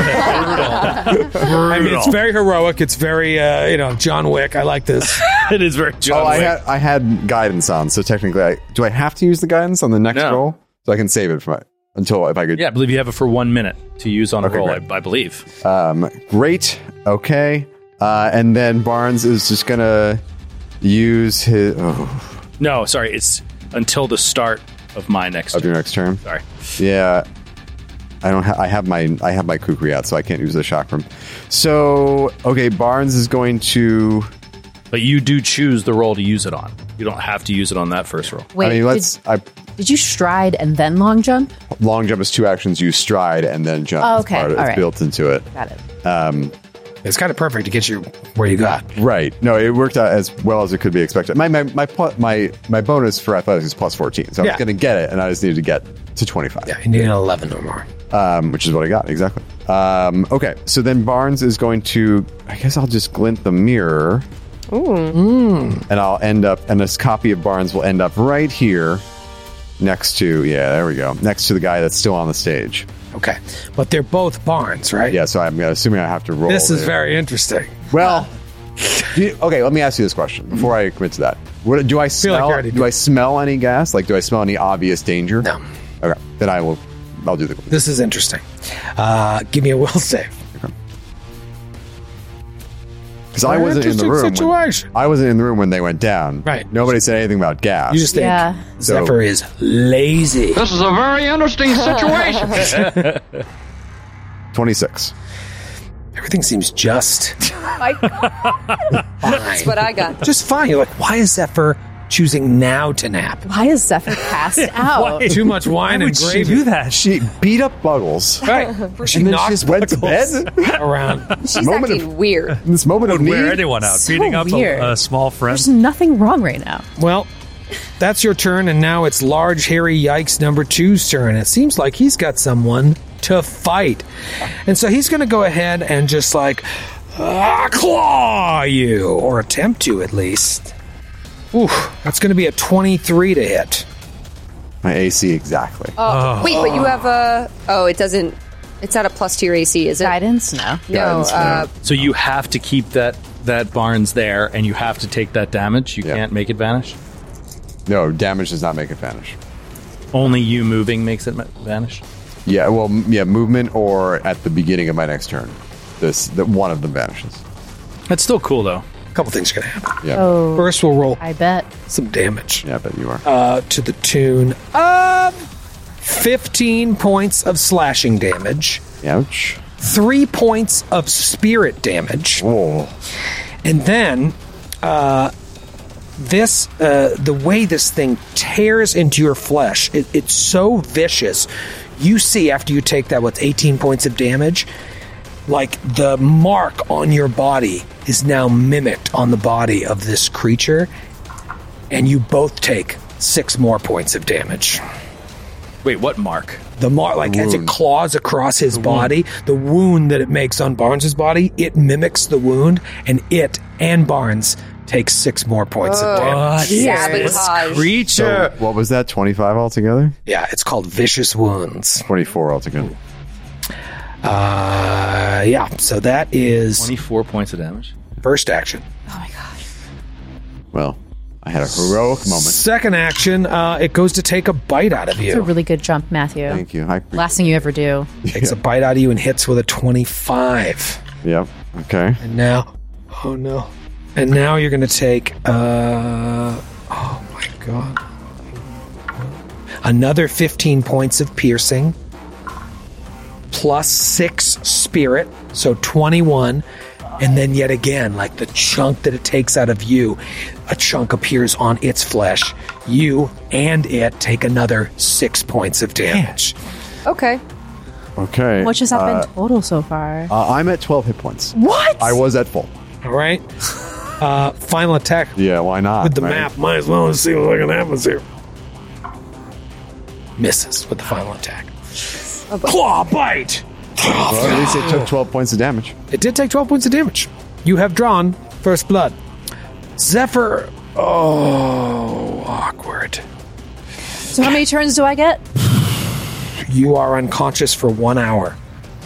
I mean, it's very heroic. It's very, uh, you know, John Wick. I like this. It is very John oh, I Wick. had I had guidance on, so technically, I, do I have to use the guidance on the next No. roll so I can save it for my until if I could? Yeah, I believe you have it for one minute to use on a Okay, roll, I, great. I believe. Um, great. Okay. Uh, and then Barnes is just gonna use his oh, No, sorry, it's until the start of my next of your next turn. Sorry. Yeah. I don't. Ha- I have my. I have my kukri out, so I can't use the chakram. So okay, Barnes is going to. But you do choose the roll to use it on. You don't have to use it on that first roll. Wait, I mean, let's. did, I did you stride and then long jump? long jump is two actions. You stride and then jump. Oh, It's okay. part of- All it's right. built into it. Got it. Um, It's kind of perfect to get you where you got. right. No, it worked out as well as it could be expected. My my my pl- my, my bonus for athletics is plus fourteen, so I Yeah. was going to get it, and I just needed to get to twenty-five. Yeah, you need an eleven or more. Um, which is what I got exactly. Um, okay, so then Barnes is going to. I guess I'll just glint the mirror. Ooh. And I'll end up, and this copy of Barnes will end up right here next to, yeah, there we go, next to the guy that's still on the stage. Okay. But they're both Barnes, right? Yeah, so I'm assuming I have to roll. This is there. very interesting. Well, do you- okay, let me ask you this question before I commit to that. What, do I feel like smell, you already do I smell any gas? Like, do I smell any obvious danger? No. Okay, then I will, I'll do the, This is interesting. Uh, give me a will save. because I Very wasn't in the interesting room. situation. When, I wasn't in the room when they went down. Right. Nobody said anything about gas. You just think Yeah. So- Zephyr is lazy. This is a very interesting situation. twenty-six. Everything seems just My God. That's what I got. just fine. You're like, why is Zephyr choosing now to nap? Why is Zephyr passed out? Too much wine Why and would she gravy. do that? She beat up Buggles. Right. She And then knocked she just went to Buggles bed. around. She's moment acting of- weird. In this moment of Would wear need. anyone out, So beating up weird. a, a small friend. There's nothing wrong right now. Well, that's your turn, and now it's Large Hairy Yikes number two's turn. It seems like he's got someone to fight. And so he's going to go ahead and just like ah, claw you, or attempt to at least. Ooh, that's going to be a twenty-three to hit. My A C exactly. Oh, wait, but you have a. Oh, it doesn't. It's not a plus to your A C, is it? Guidance? No. No. Guidance, Uh, So you have to keep that that Barnes there, and you have to take that damage. You Yeah. can't make it vanish. No, damage does not make it vanish. Only you moving makes it ma- vanish. Yeah, well, m- yeah, movement or at the beginning of my next turn. This, the, one of them vanishes. That's still cool, though. A couple things are going to happen. Yeah, Oh, First, we'll roll I bet. some damage yeah, I bet you are. uh, to the tune of fifteen points of slashing damage, Ouch. three points of spirit damage. Whoa. And then, uh, this, uh, the way this thing tears into your flesh, it, it's so vicious. You see, after you take that, what's eighteen points of damage, like the mark on your body is now mimicked on the body of this creature, and you both take six more points of damage. Wait, what mark? The mark, like as it claws across his body, the wound that it makes on Barnes' body, it mimics the wound, and it and Barnes take six more points of damage. Sabotage. So what was that? twenty-five altogether? Yeah, it's called Vicious Wounds. twenty-four altogether. Uh, yeah, so that is twenty-four points of damage. First action. Well, I had a heroic moment. Second action, uh, it goes to take a bite out of It's a you. really good jump, Matthew. Thank you. I Last thing you ever do. Takes a bite out of you and hits with a twenty-five. Yep. Okay. And now, oh no. And now you're going to take, uh, oh my god. Another fifteen points of piercing, plus six spirit, so twenty-one. And then yet again, like the chunk that it takes out of you, a chunk appears on its flesh. You and it take another six points of damage. Okay. Okay. How much has that uh, been total so far? uh, I'm at twelve hit points. What? I was at full. All right. Uh, final attack. Yeah, why not? With the right? map, might as well see what fucking happens here. Misses with the final attack. Claw bite! Well, at least it took twelve points of damage. It did take twelve points of damage. You have drawn first blood. Zephyr. Oh, awkward. So how many turns do I get? You are unconscious for one hour.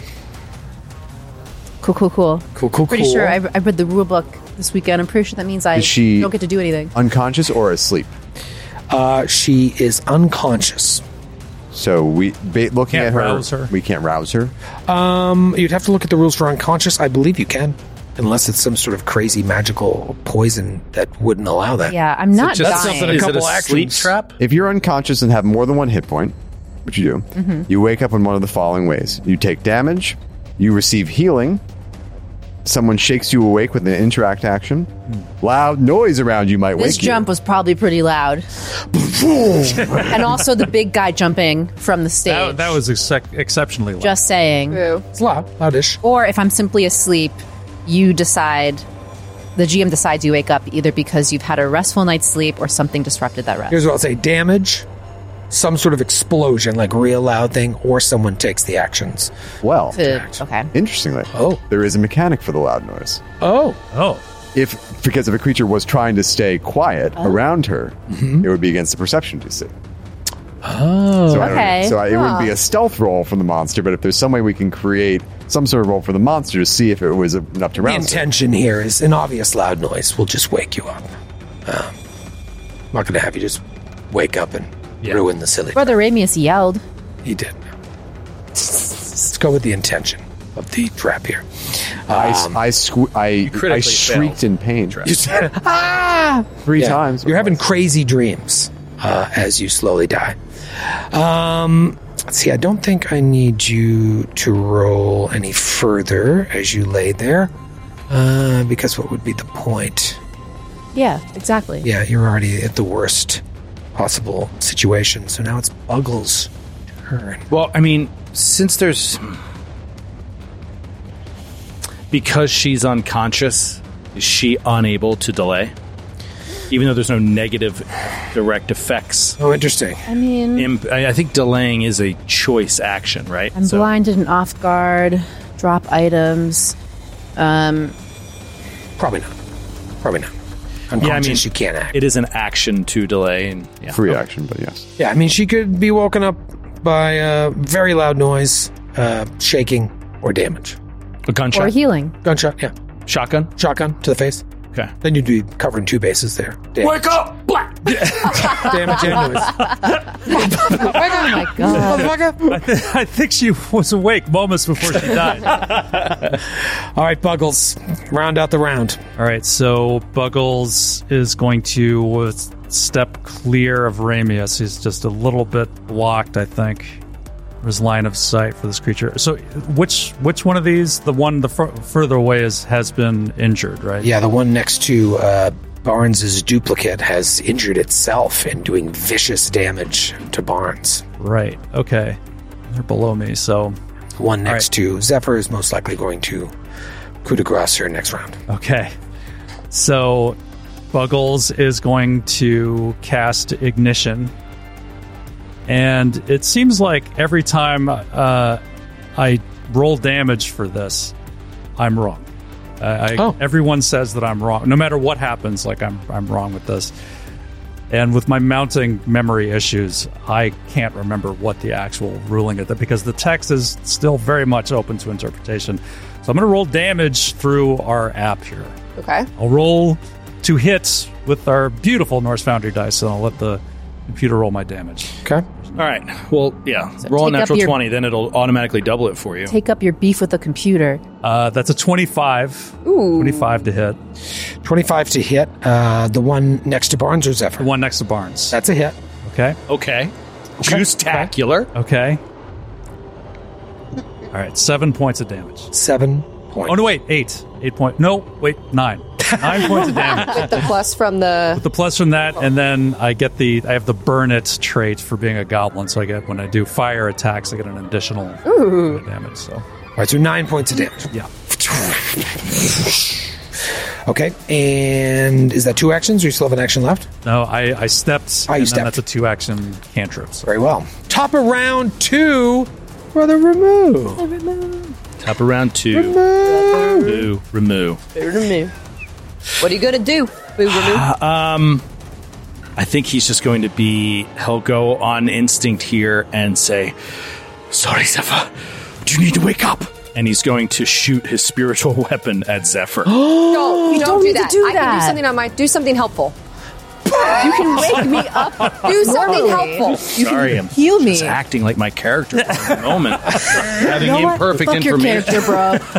Cool, cool, cool. Cool, cool, Pretty cool. sure I, I read the rule book this weekend. I'm pretty sure that means I Is she don't get to do anything. Unconscious or asleep? Uh, she is unconscious. So we, ba- looking Can't at her, rouse her? we can't rouse her. Um, you'd have to look at the rules for unconscious. I believe you can, unless it's some sort of crazy magical poison that wouldn't allow that. Yeah, I'm not That's dying. something a couple actions. trap? If you're unconscious and have more than one hit point, which you do, Mhm. you wake up in one of the following ways. You take damage, you receive healing, someone shakes you awake with an interact action, loud noise around you might This wake jump was probably pretty loud. And also the big guy jumping from the stage. That, that was exec- exceptionally loud. Just saying. It's loud, loudish. Or if I'm simply asleep, you decide, the G M decides you wake up either because you've had a restful night's sleep or something disrupted that rest. Here's what I'll say: damage, some sort of explosion, like real loud thing, or someone takes the actions. Well, To- okay. interestingly, oh, there is a mechanic for the loud noise. Oh, oh. If because if a creature was trying to stay quiet Oh. around her, it would be against the perception D C. Oh, So, I don't know. Okay. so I, it Huh. wouldn't be a stealth roll from the monster, but if there's some way we can create some sort of roll for the monster to see if it was enough to The rouse it. intention here is an obvious loud noise will just wake you up. Um, I'm not going to have you just wake up and ruin the silly. Brother Ramius yelled. He did. Let's go with the intention of the trap here. I, Um, I, sque- I, critically I shrieked in pain. You said, ah! Three Yeah. times. You're having crazy dreams uh, as you slowly die. Um, let's see, I don't think I need you to roll any further as you lay there. Uh, because what would be the point? Yeah, exactly. Yeah, you're already at the worst possible situation. So now it's Buggles' turn. Well, I mean, since there's because she's unconscious, is she unable to delay? Even though there's no negative direct effects. Oh, interesting. I mean, Imp- I I think delaying is a choice action, right? I'm blinded and off guard, drop items. Um, Probably not. Probably not. Unconscious, you can't act. It is an action to delay. And, yeah. Free action, but yes. Yeah, I mean, she could be woken up by a very loud noise, uh, shaking, or damage. A gunshot? or healing. Gunshot, yeah. Shotgun? Shotgun to the face. Okay. Then you'd be covering two bases there. Damage. Wake up! Black! Damage and noise. Oh my god. I, th- I think she was awake moments before she died. All right, Buggles, round out the round. All right, so Buggles is going to uh, step clear of Ramius. He's just a little bit blocked, I think. His line of sight for this creature. So, which which one of these? The one the f- further away is has been injured, right? Yeah, the one next to uh, Barnes' duplicate has injured itself and doing vicious damage to Barnes. Right. Okay. They're below me, so The one next to Zephyr is most likely going to coup de grace her next round. okay. So, Buggles is going to cast Ignition, And it seems like every time uh, I roll damage for this, I'm wrong. Uh, I, Oh. Everyone says that I'm wrong. No matter what happens, like I'm I'm wrong with this. And with my mounting memory issues, I can't remember what the actual ruling is, because the text is still very much open to interpretation. So I'm going to roll damage through our app here. Okay. I'll roll two hits with our beautiful Norse Foundry dice, and I'll let the computer roll my damage. Okay. All right. Well, yeah. So roll a take up natural your- twenty, then it'll automatically double it for you. Take up your beef with the computer. Uh, that's a twenty-five. Ooh. twenty-five to hit. twenty-five to hit. Uh, the one next to Barnes or Zephyr? The one next to Barnes. That's a hit. Okay. Okay. Juice-tacular. Okay. All right. Seven points of damage. Seven points. Oh, no, wait. Eight. Eight point. No, wait. Nine. Nine points of damage. With the plus from the. With the plus from that, and then I get the I have the burn it trait for being a goblin, so I get when I do fire attacks, I get an additional Ooh. damage. So, All right, so nine points of damage. yeah. Okay, and is that two actions, or you still have an action left? No, I I stepped. Oh, you and then stepped. That's a two action cantrip. So. Very well. Top of round two for the remove. Top of round two. Remove. Remove. Remove. Remove. What are you gonna do? Boo remove. Um, I think he's just going to be. He'll go on instinct here and say, "Sorry, Zephyr. Do you need to wake up?" And he's going to shoot his spiritual weapon at Zephyr. don't You don't don't do need to that. do I can do that. something on my. Do something helpful. You can wake me up. Do something normally. helpful. You Sorry, can I'm heal me. just acting like my character for the moment, having You know what? imperfect Fuck your information. character,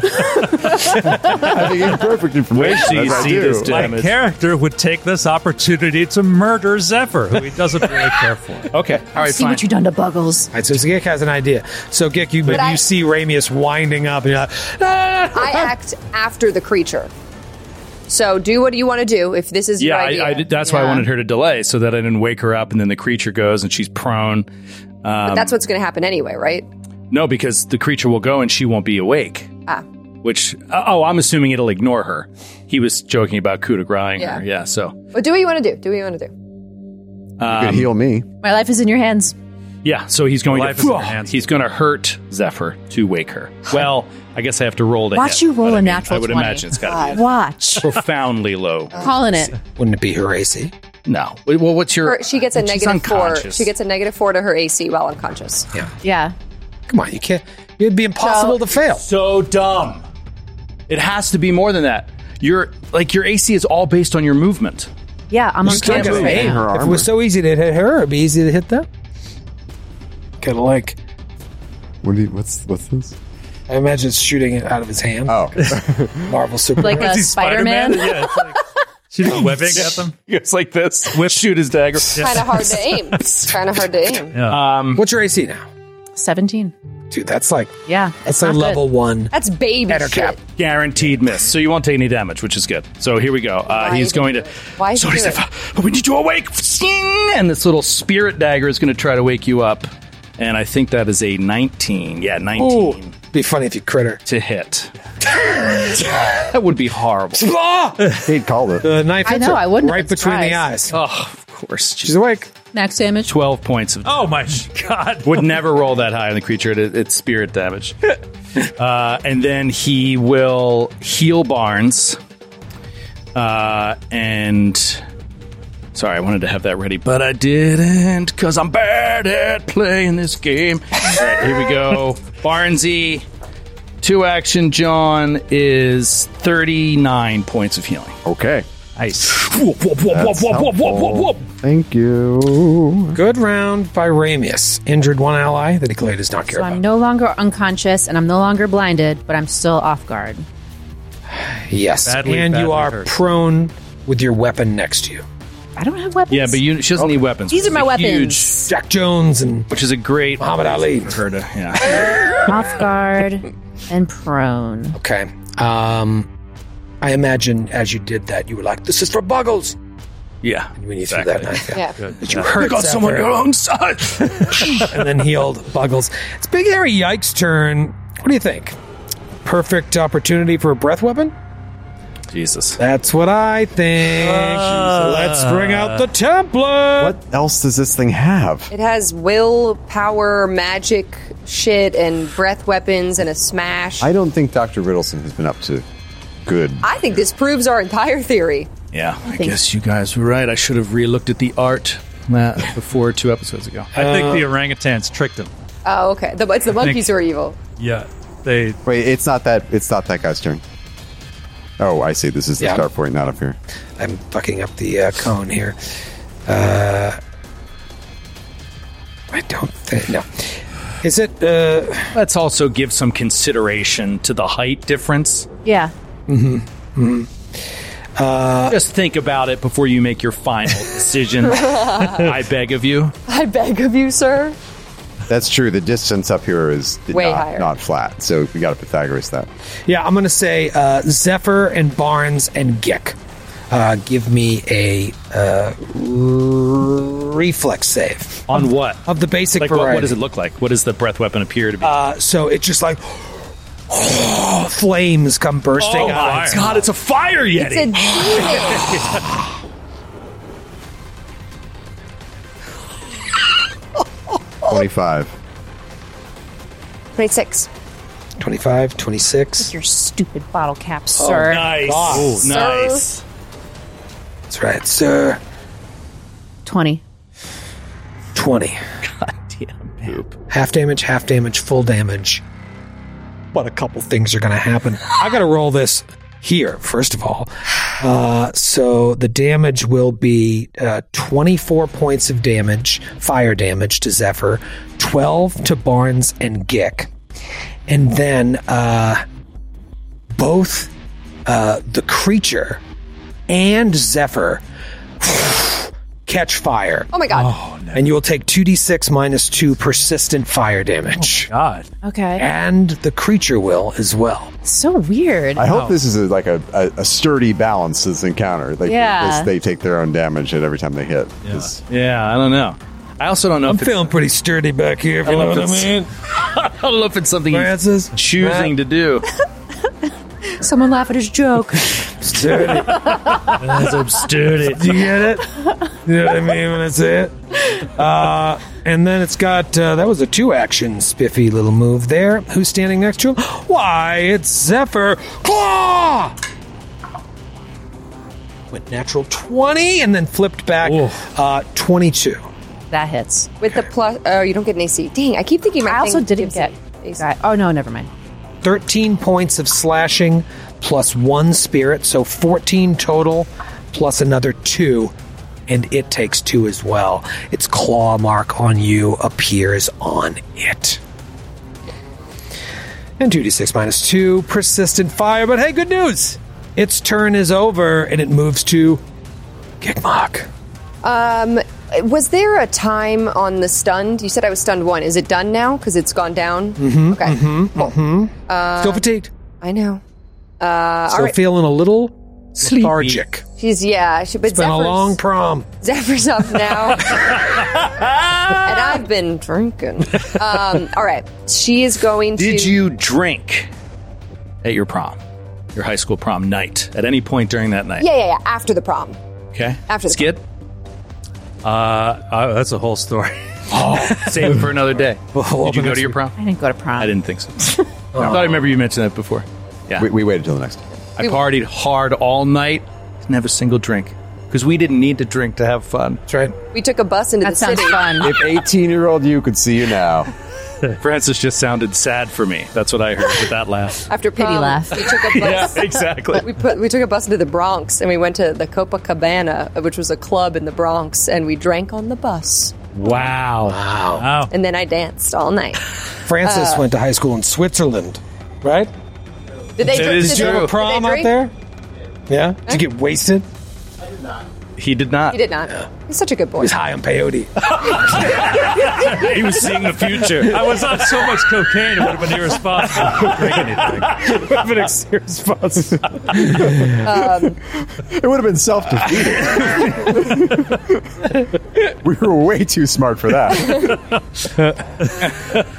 bro. Having imperfect information. Wait till you as I see do. this My damage. character would take this opportunity to murder Zephyr, who he doesn't really care for. Okay, all right, See fine. what you've done to Buggles. All right, so Gick has an idea. So Gick, you maybe I- you see Ramius winding up, and you're like, "Ah!" I act after the creature. So do what you want to do. If this is Yeah, your idea. I, I did, that's why I Yeah. wanted her to delay, so that I didn't wake her up, and then the creature goes, and she's prone. Um, But that's what's going to happen anyway, right? no, because the creature will go, and she won't be awake. Ah. Which, oh, I'm assuming it'll ignore her. He was joking about coup de grace Yeah. her. Yeah, so. But do what you want to do. Do what you want to do. You Um, could heal me. My life is in your hands. Yeah, so he's going Life to. is in your hands. He's going to hurt Zephyr to wake her. Well, I guess I have to roll to Watch hit, you roll but a I mean, natural I would twenty. imagine it's got to be Watch. profoundly low. Calling it. wouldn't it be her A C? No. Well, what's your? Her, she gets a she's negative four. unconscious. She gets a negative four to her A C while unconscious. Yeah. Yeah. Come on, you can't. It'd be impossible So- to fail. so dumb. It has to be more than that. Your like your A C is all based on your movement. Yeah, I'm You just can't unconscious just right aim now. her If it was so easy to hit her, it'd be easy to hit them. Kind of like, What do you, what's what's this? I imagine it's shooting it out of his hand. Oh, Marvel Super. Like a Is he Spider-Man? Yeah, it's like shooting webbing at them. It's like this. Whip, shoot his dagger. Kind of hard to aim. It's kind of hard to aim. Yeah. Um, What's your A C now? seventeen. Dude, that's like Yeah. that's it's like not level good. one. That's baby Enter shit. cap. guaranteed miss. So you won't take any damage, which is good. So here we go. Uh, Why he's even going do to. it? Why is he Sorry, doing it? Zephyr. We need you awake. And this little spirit dagger is going to try to wake you up. And I think that is a nineteen. Yeah, nineteen. Ooh, be funny if you crit her. To hit. That would be horrible. He'd called it. The knife I hits know, her I wouldn't right have been between the surprised. eyes. Oh, of course. She's awake. Max damage. twelve points of Oh my god! Would never roll that high on the creature. It, it's spirit damage. Uh, and then he will heal Barnes. Uh, and sorry, I wanted to have that ready, but I didn't because I'm bad at playing this game. All right, here we go. Barnesy, two action. John is thirty-nine points of healing. Okay. Nice. Whoop, whoop, whoop, whoop, whoop, whoop, whoop, whoop, whoop. Thank you. Good round by Ramius. Injured one ally that he clearly does not care So about. I'm no longer unconscious and I'm no longer blinded, but I'm still off guard. Yes, Badly, and you badly are hurt. prone with your weapon next to you. I don't have weapons. Yeah, but you, she doesn't need weapons. These which are my is a weapons. huge- Jack Jones and which is a great Muhammad Ali. for her to, yeah. Off guard and prone. Okay. Um, I imagine as you did that, you were like, "This is for Buggles." Yeah. And when you exactly. threw that knife, yeah. Yeah. But you hurt You got someone on Zephyr your own side. and then healed Buggles. It's Big Hairy Yike's turn. What do you think? Perfect opportunity for a breath weapon? Jesus. That's what I think. Uh, Let's bring out the template. What else does this thing have? It has will, power, magic shit, and breath weapons, and a smash. I don't think Doctor Riddleson has been up to good. I think this proves our entire theory. Yeah, I, think- guess you guys were right. I should have re-looked at the art uh, before two episodes ago. I think the orangutans tricked him. Oh, okay. The, it's the monkeys who are evil. Yeah, they. Wait, it's not that. It's not that guy's turn. Oh, I see. This is the Yeah. start point, not up here. I'm fucking up the uh, cone here. Uh, I don't think. No. Is it? Uh, Let's also give some consideration to the height difference. Yeah. Mm-hmm. Mm-hmm. Uh, Just think about it before you make your final decision. I beg of you. I beg of you, sir. That's true. The distance up here is Way not, higher. not flat, so we got to Pythagoras that. yeah, I'm going to say uh, Zephyr and Barnes and Gick. Uh, give me a uh, r- reflex save. On what? Of the basic Like, what, variety. what does it look like? What does the breath weapon appear to be? Uh, so it's just like flames come bursting oh out. my God, it's a fire yeti. It's a demon. Twenty-five. twenty-six. twenty-five, twenty-six. Your stupid bottle cap, sir. nice. God. Ooh, nice. That's right, sir. twenty. twenty. Goddamn poop. Half damage, half damage, full damage. But a couple things are going to happen. I got to roll this here, first of all. Uh, so the damage will be uh, twenty-four points of damage, fire damage to Zephyr, twelve to Barnes and Gick. And then uh, both uh, the creature and Zephyr catch fire. Oh my god. And you will take two d six minus two persistent fire damage. Oh God. Okay. And the creature will as well. So weird. I hope this is a, like a, a, a sturdy balance this encounter. Like Yeah. this, they take their own damage at every time they hit. Yeah. yeah, I don't know. I also don't know I'm if it's, feeling pretty sturdy back here, if I you know don't what know I if mean. I don't know if it's something Francis, he's choosing to do. Someone laugh at his joke. Sturdy. I'm sturdy. Do you get it? You know what I mean when I say it? Uh, and then it's got, uh, that was a two action spiffy little move there. Who's standing next to him? Why, it's Zephyr. Claw! Went natural twenty and then flipped back uh, twenty-two. That hits. With the plus, oh, you don't get an A C. Dang, I keep thinking my I also thing didn't gives get. A C. Got- oh no, never mind. thirteen points of slashing plus one spirit, so fourteen total plus another two, and it takes two as well. Its claw mark on you appears on it. And two d six minus two, persistent fire, but hey, good news! Its turn is over, and it moves to Gigmok. Um, was there a time on the stunned? You said I was stunned one. Is it done now? Because it's gone down? Mm-hmm, Okay. mm-hmm, mm-hmm. Uh, Still fatigued. I know. Uh, Still all right. feeling a little lethargic. She's, yeah. She, but It's been a Zephyr's- long prom. Zephyr's up now. And I've been drinking. Um, all right. She is going to... Did you drink at your prom? Your high school prom night? At any point during that night? Yeah, yeah, yeah. After the prom. Okay. After the Skid? Uh, uh, that's a whole story. Oh, save it for another day. We'll Did you open go this to your week. prom? I didn't go to prom. I didn't think so. I thought I remember you mentioned that before. Yeah. We, we waited till the next. I partied hard all night. Didn't have a single drink. Because we didn't need to drink to have fun. That's right. We took a bus into That the sounds city. fun. If eighteen-year-old you could see you now. Francis just sounded sad for me. That's what I heard with that laugh. After prom, Pity laugh. we took a bus. Yeah, exactly. We put we took a bus into the Bronx and we went to the Copacabana, which was a club in the Bronx, and we drank on the bus. Wow. Wow. And then I danced all night. Francis Uh, went to high school in Switzerland, right? Did they? It drink, is did Did you they- have a did prom they out drink? there? Yeah? Did you get wasted? He did not. He did not. He's such a good boy. He was high on peyote. He was seeing the future. I was on so much cocaine, it would have been irresponsible to drink anything. Would have been irresponsible. Um, It would have been self-defeating. We were way too smart for that.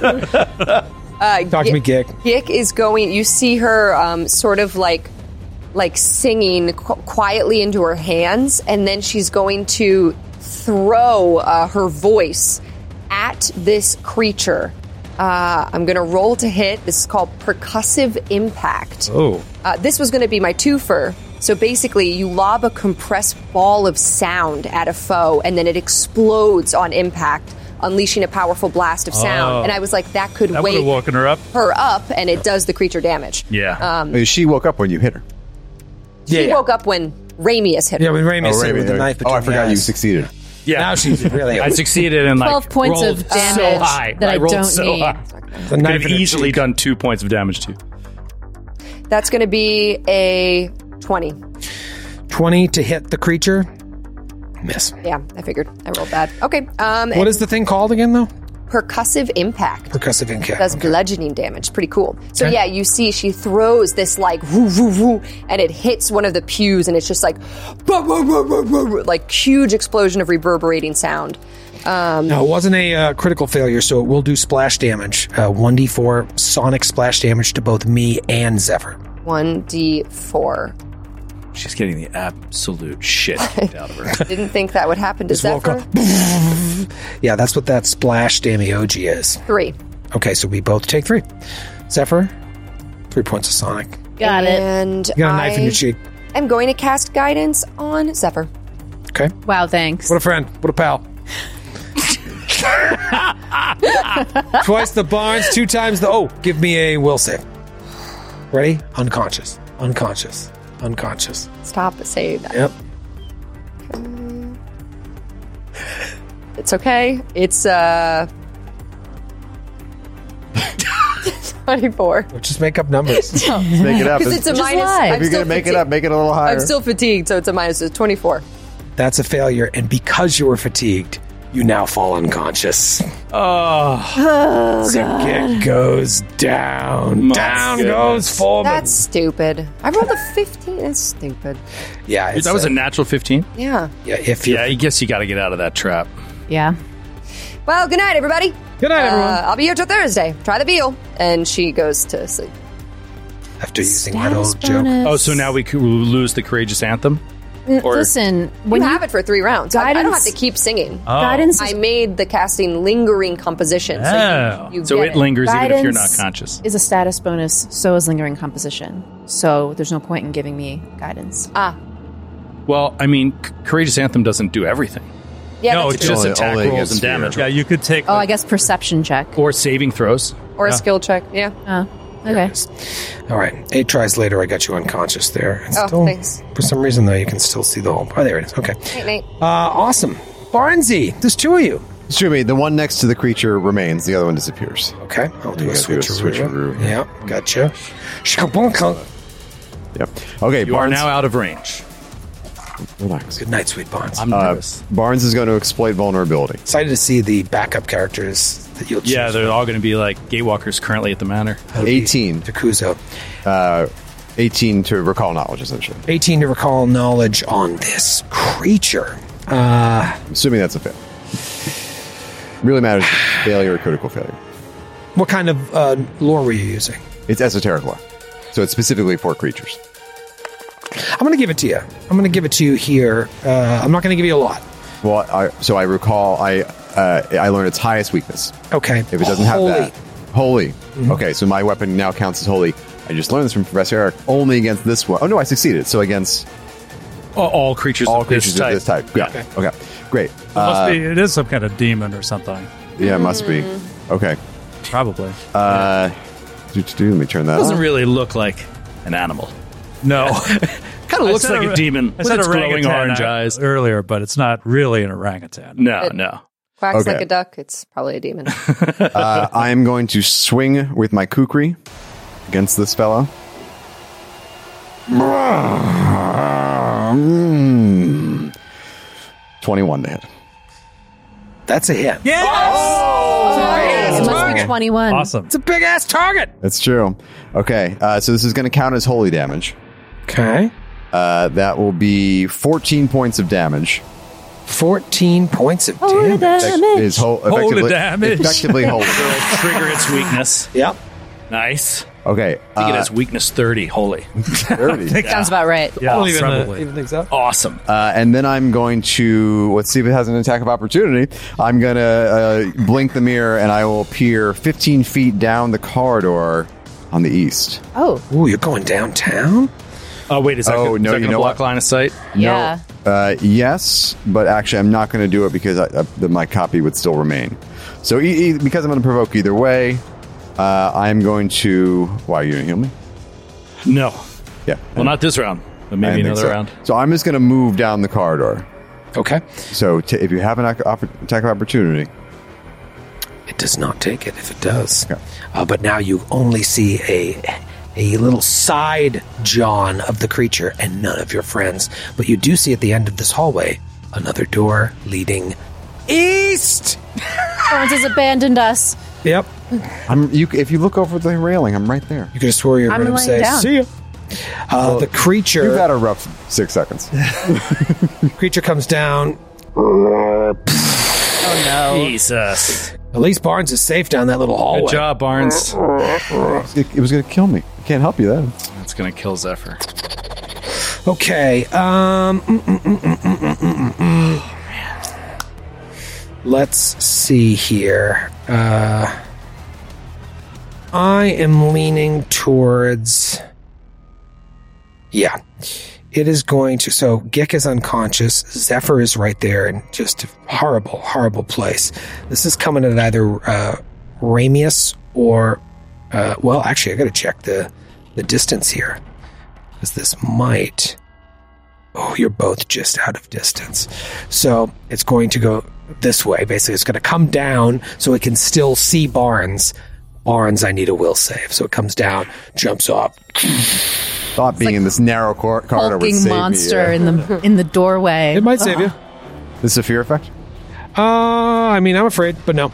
uh, Talk to me, Gick. Gick is going. You see her, um, sort of like like singing qu- quietly into her hands, and then she's going to throw uh, her voice at this creature. Uh, I'm going to roll to hit. This is called Percussive Impact. Oh. Uh, this was going to be my twofer. So basically, you lob a compressed ball of sound at a foe, and then it explodes on impact, unleashing a powerful blast of sound. Oh. And I was like, that could That wake would've woken her up. her up, and it does the creature damage. Yeah. Um, she woke up when you hit her. she woke up when Ramius hit her. Yeah, when Ramius Oh, hit her with the Ramius. knife Oh, between I forgot the you eyes. succeeded. Yeah. Now she's really. I succeeded and like twelve points rolled of damage so high. that I rolled don't so need. high. The Could knife have in her easily cheek. done two points of damage too. That's going to be a twenty. twenty to hit the creature. Miss. Yeah, I figured. I rolled bad. Okay. Um, What is the thing called again, though? Percussive Impact. Percussive impact. Does bludgeoning damage. Pretty cool. So Okay. yeah, you see she throws this like woo woo woo, and it hits one of the pews, and it's just like "Bah, bah, bah, bah, bah," like huge explosion of reverberating sound. Um, No, it wasn't a uh, critical failure, so it will do splash damage. Uh, one d four sonic splash damage to both me and Zephyr. one d four. She's getting the absolute shit kicked out of her. Didn't think that would happen to Just woke Zephyr. up. Yeah, that's what that splash damagogy is. Three. Okay, so we both take three. Zephyr, three points of sonic. Got it. And You got a knife in I your cheek. am going to cast guidance on Zephyr. Okay. Wow, thanks. What a friend. What a pal. Twice the Barnes, two times the... Oh, give me a will save. Ready? Unconscious. Unconscious. Unconscious. Stop saying that. Yep. It's okay. It's uh twenty-four. Just make up numbers. Make it up. Because it's a Just minus. lie. I'm If you're still going to make it fatigued. up, make it a little higher. I'm still fatigued, so it's a minus. It's twenty-four. That's a failure, and because you were fatigued, you now fall unconscious. Oh, It goes down. My down goodness. goes Foreman. That's stupid. I rolled a fifteen. That's stupid. yeah, it's, that was uh, a natural fifteen. Yeah. yeah. If you Yeah, I guess you got to get out of that trap. Yeah. Well, good night, everybody. good night, everyone. Uh, I'll be here till Thursday. Try the veal. And she goes to sleep. After using that Status old joke. bonus. Oh, so now we could lose the courageous anthem. Or Listen, When when you you have it for three rounds. I, I don't have Guidance- to keep singing. guidance I is, made the casting lingering composition. So Oh. you, you so get it lingers even if you're not Guidance conscious. is a status bonus, so is lingering composition. So there's no point in giving me guidance. Ah. Well, I mean, C- courageous anthem doesn't do everything. Yeah, no, that's it's true. just Only- attack only rolls against and fear. damage. Yeah, you could take. Oh, I guess perception check. Or saving throws. Or a Yeah. skill check. Yeah. Oh, okay. All right. Eight tries later, I got you unconscious there. And Oh, still, thanks. For some reason, though, you can still see the whole... Oh, there it is. Okay. Night, night. Uh, awesome. Barnesy, there's two of you. It's true, me. The one next to the creature remains. The other one disappears. Okay. I'll do You a gotta do a switcheroo. switcheroo. Yeah, gotcha. Shkabunka. Yep. Okay, You are Barnes. now out of range. Relax. Good night, sweet Barnes. I'm Uh, nervous. Barnes is going to exploit vulnerability. Excited to see the backup characters that you'll choose. Yeah, they're all going to be like gatewalkers currently at the manor. eighteen. Takuzo. Uh, eighteen to recall knowledge, essentially. eighteen to recall knowledge on this creature. Uh, Assuming that's a fail. Really matters if it's failure or critical failure. what kind of uh, lore were you using? It's esoteric lore. So it's specifically for creatures. I'm going to give it to you. I'm going to give it to you here. Uh, I'm not going to give you a lot. Well, I, so I recall I uh, I learned its highest weakness. Okay. If it doesn't Holy. have that. Holy. Okay, so my weapon now counts as holy. I just learned this from Professor Eric. Only against this one. Oh, no, I succeeded. So against All, all creatures all of creatures this type. of this type. Yeah. Okay. okay. Great. It must Uh, be. It is some kind of demon or something. yeah, it must be. Okay. Probably. Uh, do, do, do, let me turn that It doesn't on. really look like an animal. No. Kind of I looks said like a, demon I with said its glowing orangutan orange uh, eyes. earlier, but it's not really an orangutan. No, It- no. Quacks Okay. like a duck. It's probably a demon. Uh, I am going to swing with my kukri against this fellow. Mm. twenty-one to hit. That's a hit. It must be twenty-one. Awesome. It's a big ass target. That's true. Okay, uh, so this is going to count as holy damage. Okay. Uh, that will be fourteen points of damage. fourteen points of Holy damage. That damage. is ho- Holy effectively, damage. effectively holy. Trigger its weakness. Yep. Nice. Okay. I think it uh, has weakness thirty. Holy. thirty. Sounds about right. Yeah, I'll even, uh, probably. even think so. Awesome. Uh, and then I'm going to, let's see if it has an attack of opportunity. I'm going to uh, blink the mirror and I will peer fifteen feet down the corridor on the east. Oh. Ooh, you're going downtown? Oh, wait, is that, Oh, gonna- is no, that you gonna know block what? line of sight? Yeah. No, uh, yes, but actually I'm not going to do it because I, uh, the, my copy would still remain. So e- e- because I'm going to provoke either way, uh, I'm going to... Why, are you going to heal me? No. Yeah. Well, not this round, but I maybe think another so. round. So I'm just going to move down the corridor. Okay. So t- if you have an ac- opp- attack of opportunity... It does not take it if it does. Okay. Uh, but now you only see a a little side John of the creature and none of your friends. But you do see at the end of this hallway another door leading east. Barnes has abandoned us. Yep. I'm, you, if you look over the railing, I'm right there. You could have swore you were I'm going to laying say, down. see ya. Uh, Well, the creature... You've had a rough six seconds. creature comes down. Oh, no. Jesus. At least Barnes is safe down that little hallway. Good job, Barnes. It, it was going to kill me. I can't help you then. That's going to kill Zephyr. Okay. Um. mm, mm, mm, mm, mm, mm, mm, mm. Let's see here. Uh, I am leaning towards. Yeah. It is going to. So, Gick is unconscious. Zephyr is right there in just a horrible, horrible place. This is coming at either uh, Ramius or. Uh, well, actually, I got to check the, the distance here. Because this might. Oh, you're both just out of distance. So, it's going to go this way. Basically, it's going to come down so it can still see Barnes. Barnes, I need a will save. So, it comes down, jumps off. Thought being in this narrow cor- corridor would Hulking save monster me. in the in the doorway. It might save you. This is a fear effect? Uh, I mean, I'm afraid, but no.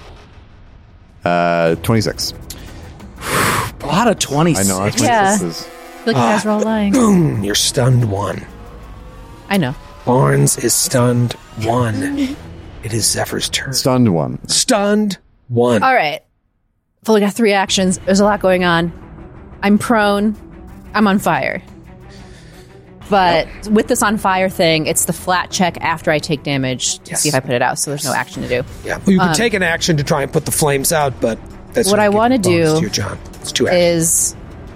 Uh, twenty-six. A lot of twenty-six. I know. That's Yeah. yeah. I feel like you guys are all lying. Boom! You're stunned one. I know. Barnes is stunned one. It is Zephyr's turn. Stunned one. Stunned one. All right. Fully got three actions. There's a lot going on. I'm prone. I'm on fire. But yep. with this on fire thing, it's the flat check after I take damage to yes. see if I put it out, so there's no action to do. Yeah. Well, you can um, take an action to try and put the flames out, but that's what I want to do to your John. It's two actions. is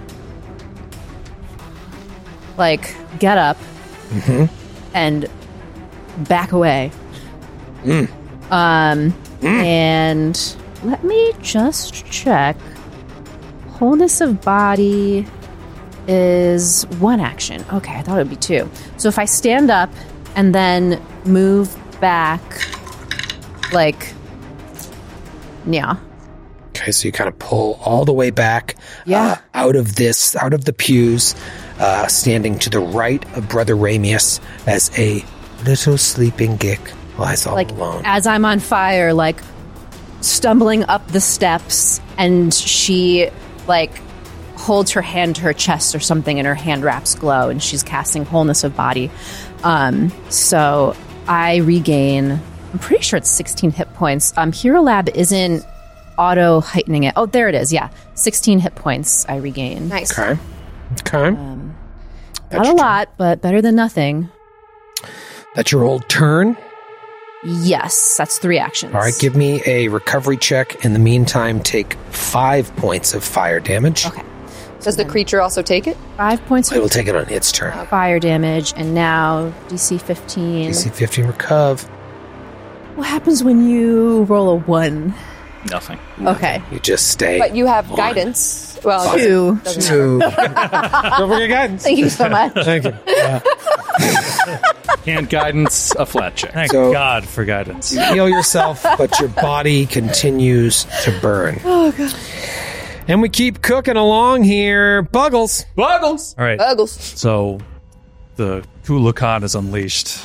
like get up mm-hmm. and back away. Mm. Um, mm. And let me just check. Wholeness of body is one action. Okay, I thought it would be two. So if I stand up and then move back, like, yeah. Okay, so you kind of pull all the way back yeah. uh, out of this, out of the pews, uh, standing to the right of Brother Ramius as a little sleeping Gick lies all like, alone. As I'm on fire, like, stumbling up the steps, and she, like, holds her hand to her chest or something, and her hand wraps glow, and she's casting wholeness of body. Um, so I regain, I'm pretty sure it's sixteen hit points. Um, Hero Lab isn't auto heightening it. Oh, there it is. Yeah, sixteen hit points I regain. Nice. Okay. Okay. Um, not a lot, but better than nothing. That's your old turn? Yes, that's three actions. All right, give me a recovery check. In the meantime, take five points of fire damage. Okay. Does the creature also take it? Five points It will take it on its turn. fire damage, and now D C fifteen. D C fifteen recov. What happens when you roll a one? Nothing. Okay. You just stay. But you have on. guidance. Well, Two. Two. Don't forget guidance. Thank you so much. Thank you. Yeah. And guidance, a flat check. Thank So- God for guidance. You heal yourself, but your body continues to burn. Oh, God. And we keep cooking along here. Buggles. Buggles. All right. Buggles. So the Kulakan is unleashed.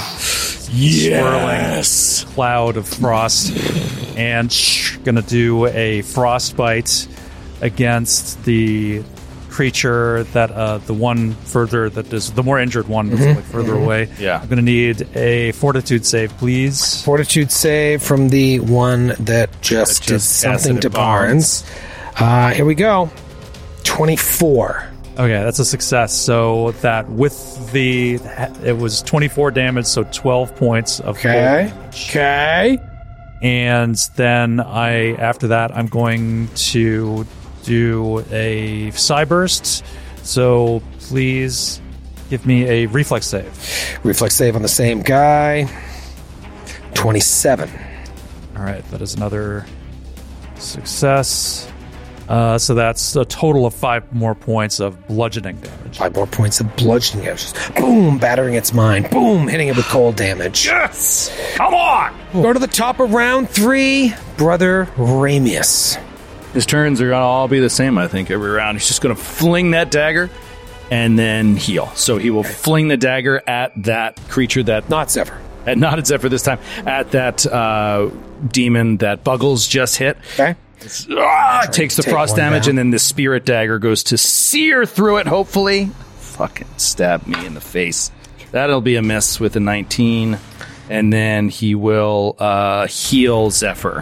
Yes. Swirling cloud of frost. And shh, gonna do a frostbite against the creature that uh, the one further that is the more injured one that's like further away. Yeah. I'm gonna need a fortitude save, please. Fortitude save from the one that just That did just something acid to at Barnes. Uh, here we go. twenty-four. Okay, that's a success. So that with the, it was twenty-four damage, so twelve points of Okay. Okay. And then I, after that, I'm going to do a Psy Burst. So please give me a reflex save. Reflex save on the same guy. twenty-seven. All right, that is another success. Uh, so that's a total of five more points of bludgeoning damage. Five more points of bludgeoning damage. Boom, battering its mind. Boom, hitting it with cold damage. Yes! Come on! Go to the top of round three, Brother Ramius. His turns are going to all be the same, I think, every round. He's just going to fling that dagger and then heal. So he will fling the dagger at that creature that... Not Zephyr. At, not at Zephyr this time. At that uh, demon that Buggles just hit. Okay. Ah, takes the take frost one damage, down. and then the spirit dagger goes to sear through it, hopefully. Fucking stab me in the face. That'll be a miss with a nineteen. And then he will uh, heal Zephyr.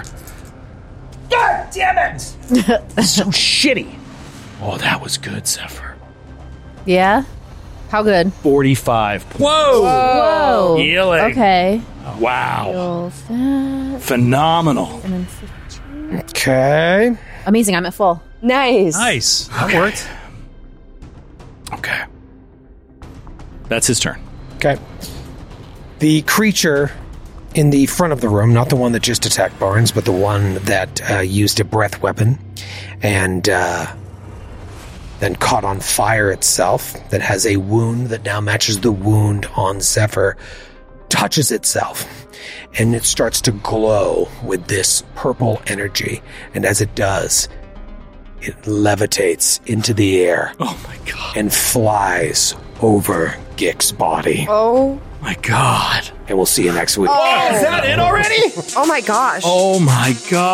God damn it! So shitty. Oh, that was good, Zephyr. Yeah? How good? forty-five points. Whoa! Whoa. Healing. Okay. Wow. Heal that. Phenomenal. And then fifteen. Okay. Amazing. I'm at full. Nice. Nice. That worked. Okay. That's his turn. Okay. The creature in the front of the room, not the one that just attacked Barnes, but the one that uh, used a breath weapon and uh, then caught on fire itself, that has a wound that now matches the wound on Zephyr, touches itself. And it starts to glow with this purple energy. And as it does, it levitates into the air. Oh my god. And flies over Gik's body. Oh. My god. And we'll see you next week. Oh, is that it already? Oh my gosh. Oh my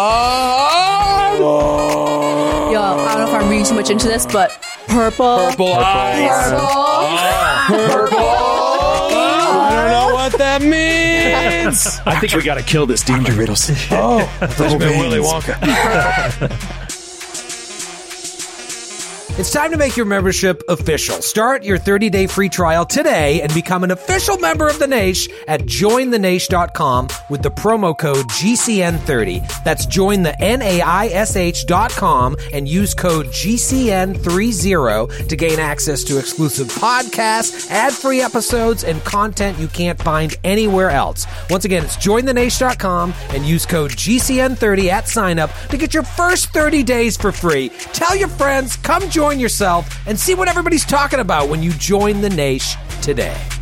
god. Yo, I don't know if I'm reading too much into this, but purple. Purple eyes. Purple. Oh, purple. I don't know what that means. I think we got to kill this demon. Riddles. Oh, that's been Willy Wonka. It's time to make your membership official. Start your thirty-day free trial today and become an official member of The Naish at join the naish dot com with the promo code G C N thirty. That's join the N A I S H dot com and use code G C N thirty to gain access to exclusive podcasts, ad-free episodes, and content you can't find anywhere else. Once again, it's join the naish dot com and use code G C N thirty at sign up to get your first thirty days for free. Tell your friends, come join yourself, and see what everybody's talking about when you join The Naish today.